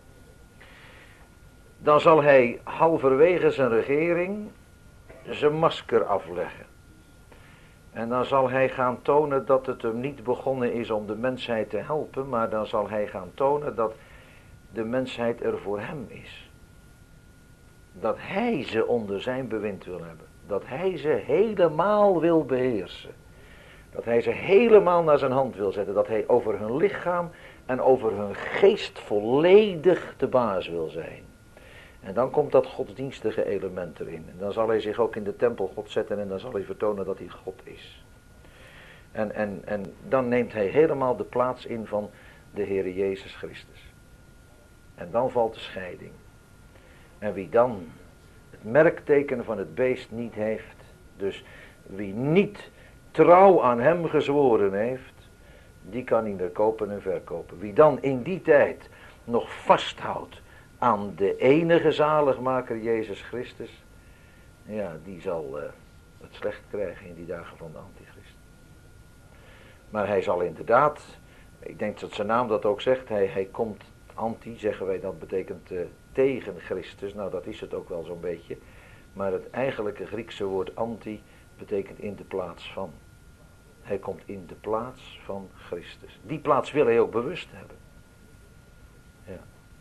Dan zal hij halverwege zijn regering zijn masker afleggen. En dan zal hij gaan tonen dat het hem niet begonnen is om de mensheid te helpen, maar dan zal hij gaan tonen dat de mensheid er voor hem is. Dat hij ze onder zijn bewind wil hebben. Dat hij ze helemaal wil beheersen. Dat hij ze helemaal naar zijn hand wil zetten. Dat hij over hun lichaam en over hun geest volledig de baas wil zijn. En dan komt dat godsdienstige element erin. En dan zal hij zich ook in de tempel God zetten en dan zal hij vertonen dat hij God is. En, en, en dan neemt hij helemaal de plaats in van de Heere Jezus Christus. En dan valt de scheiding. En wie dan het merkteken van het beest niet heeft, dus wie niet trouw aan hem gezworen heeft, die kan niet meer kopen en verkopen. Wie dan in die tijd nog vasthoudt aan de enige zaligmaker Jezus Christus, ja, die zal uh, het slecht krijgen in die dagen van de antichrist. Maar hij zal inderdaad, ik denk dat zijn naam dat ook zegt, hij, hij komt anti, zeggen wij, dat betekent uh, tegen Christus. Nou, dat is het ook wel zo'n beetje. Maar het eigenlijke Griekse woord anti betekent in de plaats van. Hij komt in de plaats van Christus. Die plaats wil hij ook bewust hebben. Ja.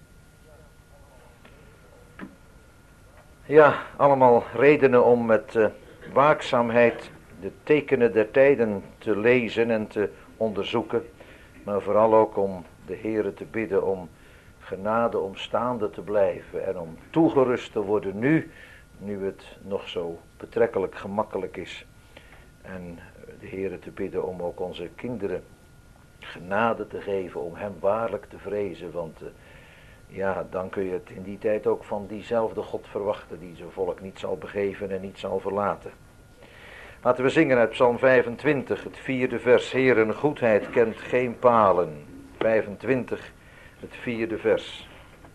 Ja, allemaal redenen om met uh, waakzaamheid de tekenen der tijden te lezen en te onderzoeken. Maar vooral ook om de Heere te bidden om genade om staande te blijven en om toegerust te worden nu, nu het nog zo betrekkelijk gemakkelijk is. En de Heere te bidden om ook onze kinderen genade te geven om hem waarlijk te vrezen, want uh, ja, dan kun je het in die tijd ook van diezelfde God verwachten die zijn volk niet zal begeven en niet zal verlaten. Laten we zingen uit Psalm vijfentwintig, het vierde vers. Heeren, goedheid kent geen palen. vijfentwintig, het vierde vers.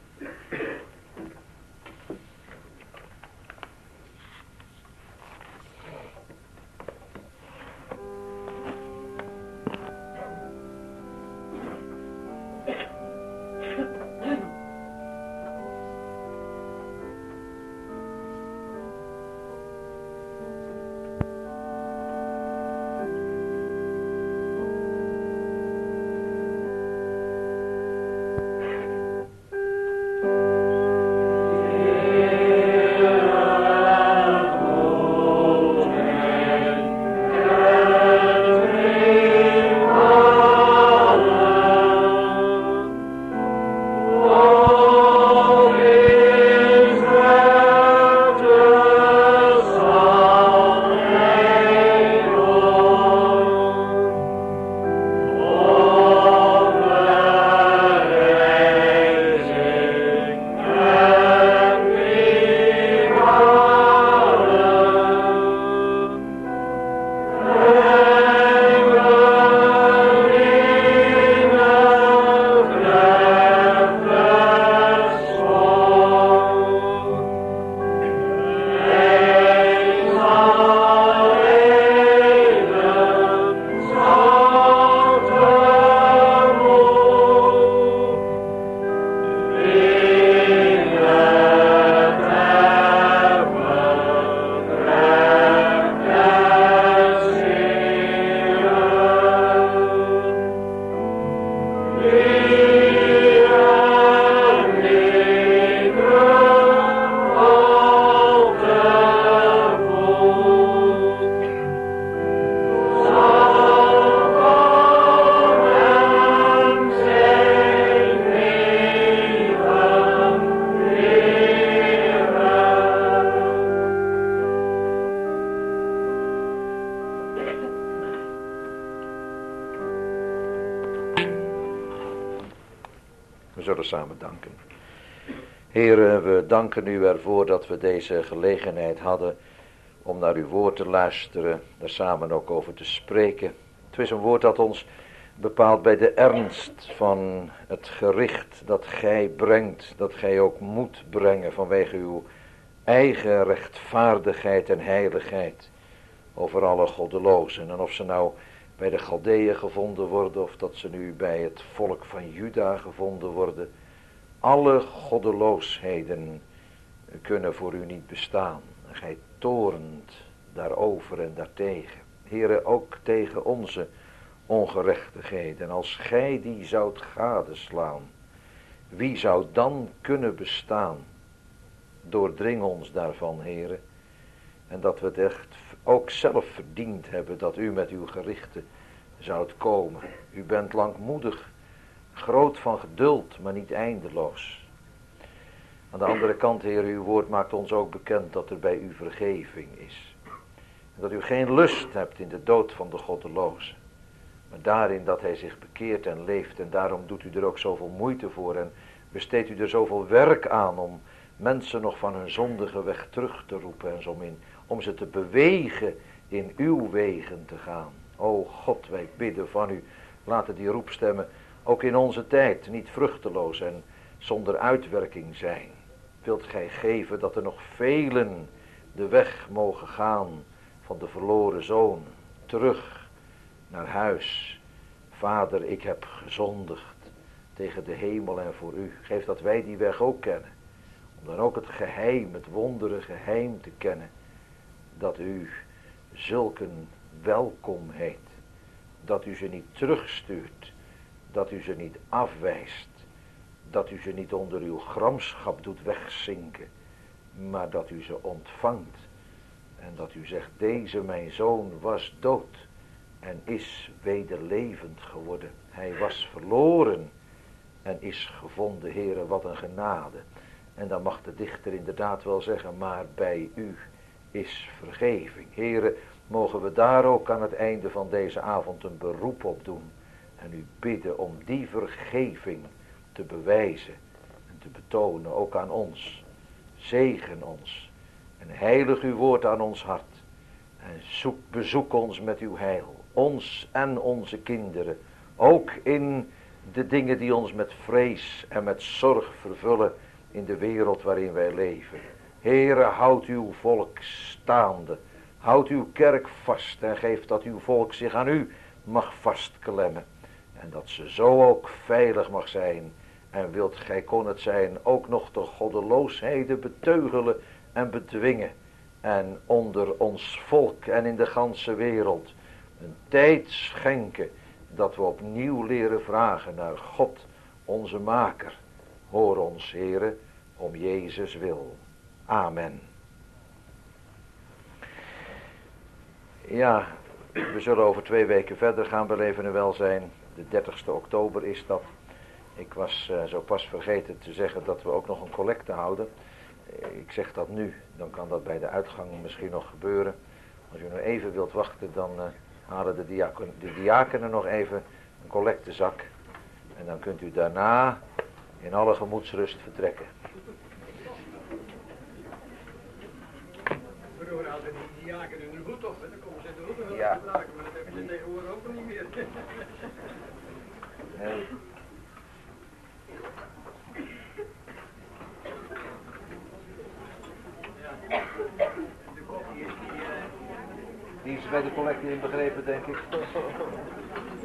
We zullen samen danken. Heere, we danken u ervoor dat we deze gelegenheid hadden om naar uw woord te luisteren, daar samen ook over te spreken. Het is een woord dat ons bepaalt bij de ernst van het gericht dat gij brengt, dat gij ook moet brengen vanwege uw eigen rechtvaardigheid en heiligheid over alle goddelozen. En of ze nou bij de Galdeeën gevonden worden, of dat ze nu bij het volk van Juda gevonden worden. Alle goddeloosheden kunnen voor u niet bestaan. En gij toornt daarover en daartegen. Heere, ook tegen onze ongerechtigheden. En als gij die zoudt gadeslaan, wie zou dan kunnen bestaan? Doordring ons daarvan, Heere. En dat we het echt ook zelf verdiend hebben dat u met uw gerichten zoudt komen. U bent langmoedig, groot van geduld, maar niet eindeloos. Aan de andere kant, Heer, uw woord maakt ons ook bekend dat er bij u vergeving is. En dat u geen lust hebt in de dood van de goddeloze. Maar daarin dat hij zich bekeert en leeft. En daarom doet u er ook zoveel moeite voor. En besteedt u er zoveel werk aan om mensen nog van hun zondige weg terug te roepen. En om, in, om ze te bewegen in uw wegen te gaan. O God, wij bidden van u. Laten die roepstemmen ook in onze tijd niet vruchteloos en zonder uitwerking zijn. Wilt gij geven dat er nog velen de weg mogen gaan van de verloren zoon. Terug naar huis. Vader, ik heb gezondigd tegen de hemel en voor u. Geef dat wij die weg ook kennen. Om dan ook het geheim, het wondere geheim te kennen. Dat u zulken welkom heet. Dat u ze niet terugstuurt. Dat u ze niet afwijst. Dat u ze niet onder uw gramschap doet wegzinken. Maar dat u ze ontvangt. En dat u zegt, deze mijn zoon was dood. En is wederlevend geworden. Hij was verloren. En is gevonden, Heere, wat een genade. En dan mag de dichter inderdaad wel zeggen, maar bij u is vergeving. Heere, mogen we daar ook aan het einde van deze avond een beroep op doen. En u bidden om die vergeving te bewijzen en te betonen, ook aan ons. Zegen ons en heilig uw woord aan ons hart. En zoek, bezoek ons met uw heil. Ons en onze kinderen. Ook in de dingen die ons met vrees en met zorg vervullen in de wereld waarin wij leven. Heere, houd uw volk staande. Houd uw kerk vast en geef dat uw volk zich aan u mag vastklemmen. En dat ze zo ook veilig mag zijn. En wilt gij kon het zijn ook nog de goddeloosheden beteugelen en bedwingen. En onder ons volk en in de ganse wereld een tijd schenken dat we opnieuw leren vragen naar God, onze maker. Hoor ons, Heere, om Jezus wil. Amen. Ja, we zullen over twee weken verder gaan beleven en welzijn. De dertigste oktober is dat. Ik was uh, zo pas vergeten te zeggen dat we ook nog een collecte houden. Ik zeg dat nu, dan kan dat bij de uitgang misschien nog gebeuren. Als u nog even wilt wachten, dan uh, halen de, diaken, de diakenen nog even een collectezak. En dan kunt u daarna in alle gemoedsrust vertrekken. Vroeger hadden die diakenen een hoed op en dan komen ze de hoed nog Ja. gebruiken, maar dat hebben ze tegenwoordig ook niet meer. Nee. De koffie is die... Uh... Die is bij de collecte inbegrepen, denk ik.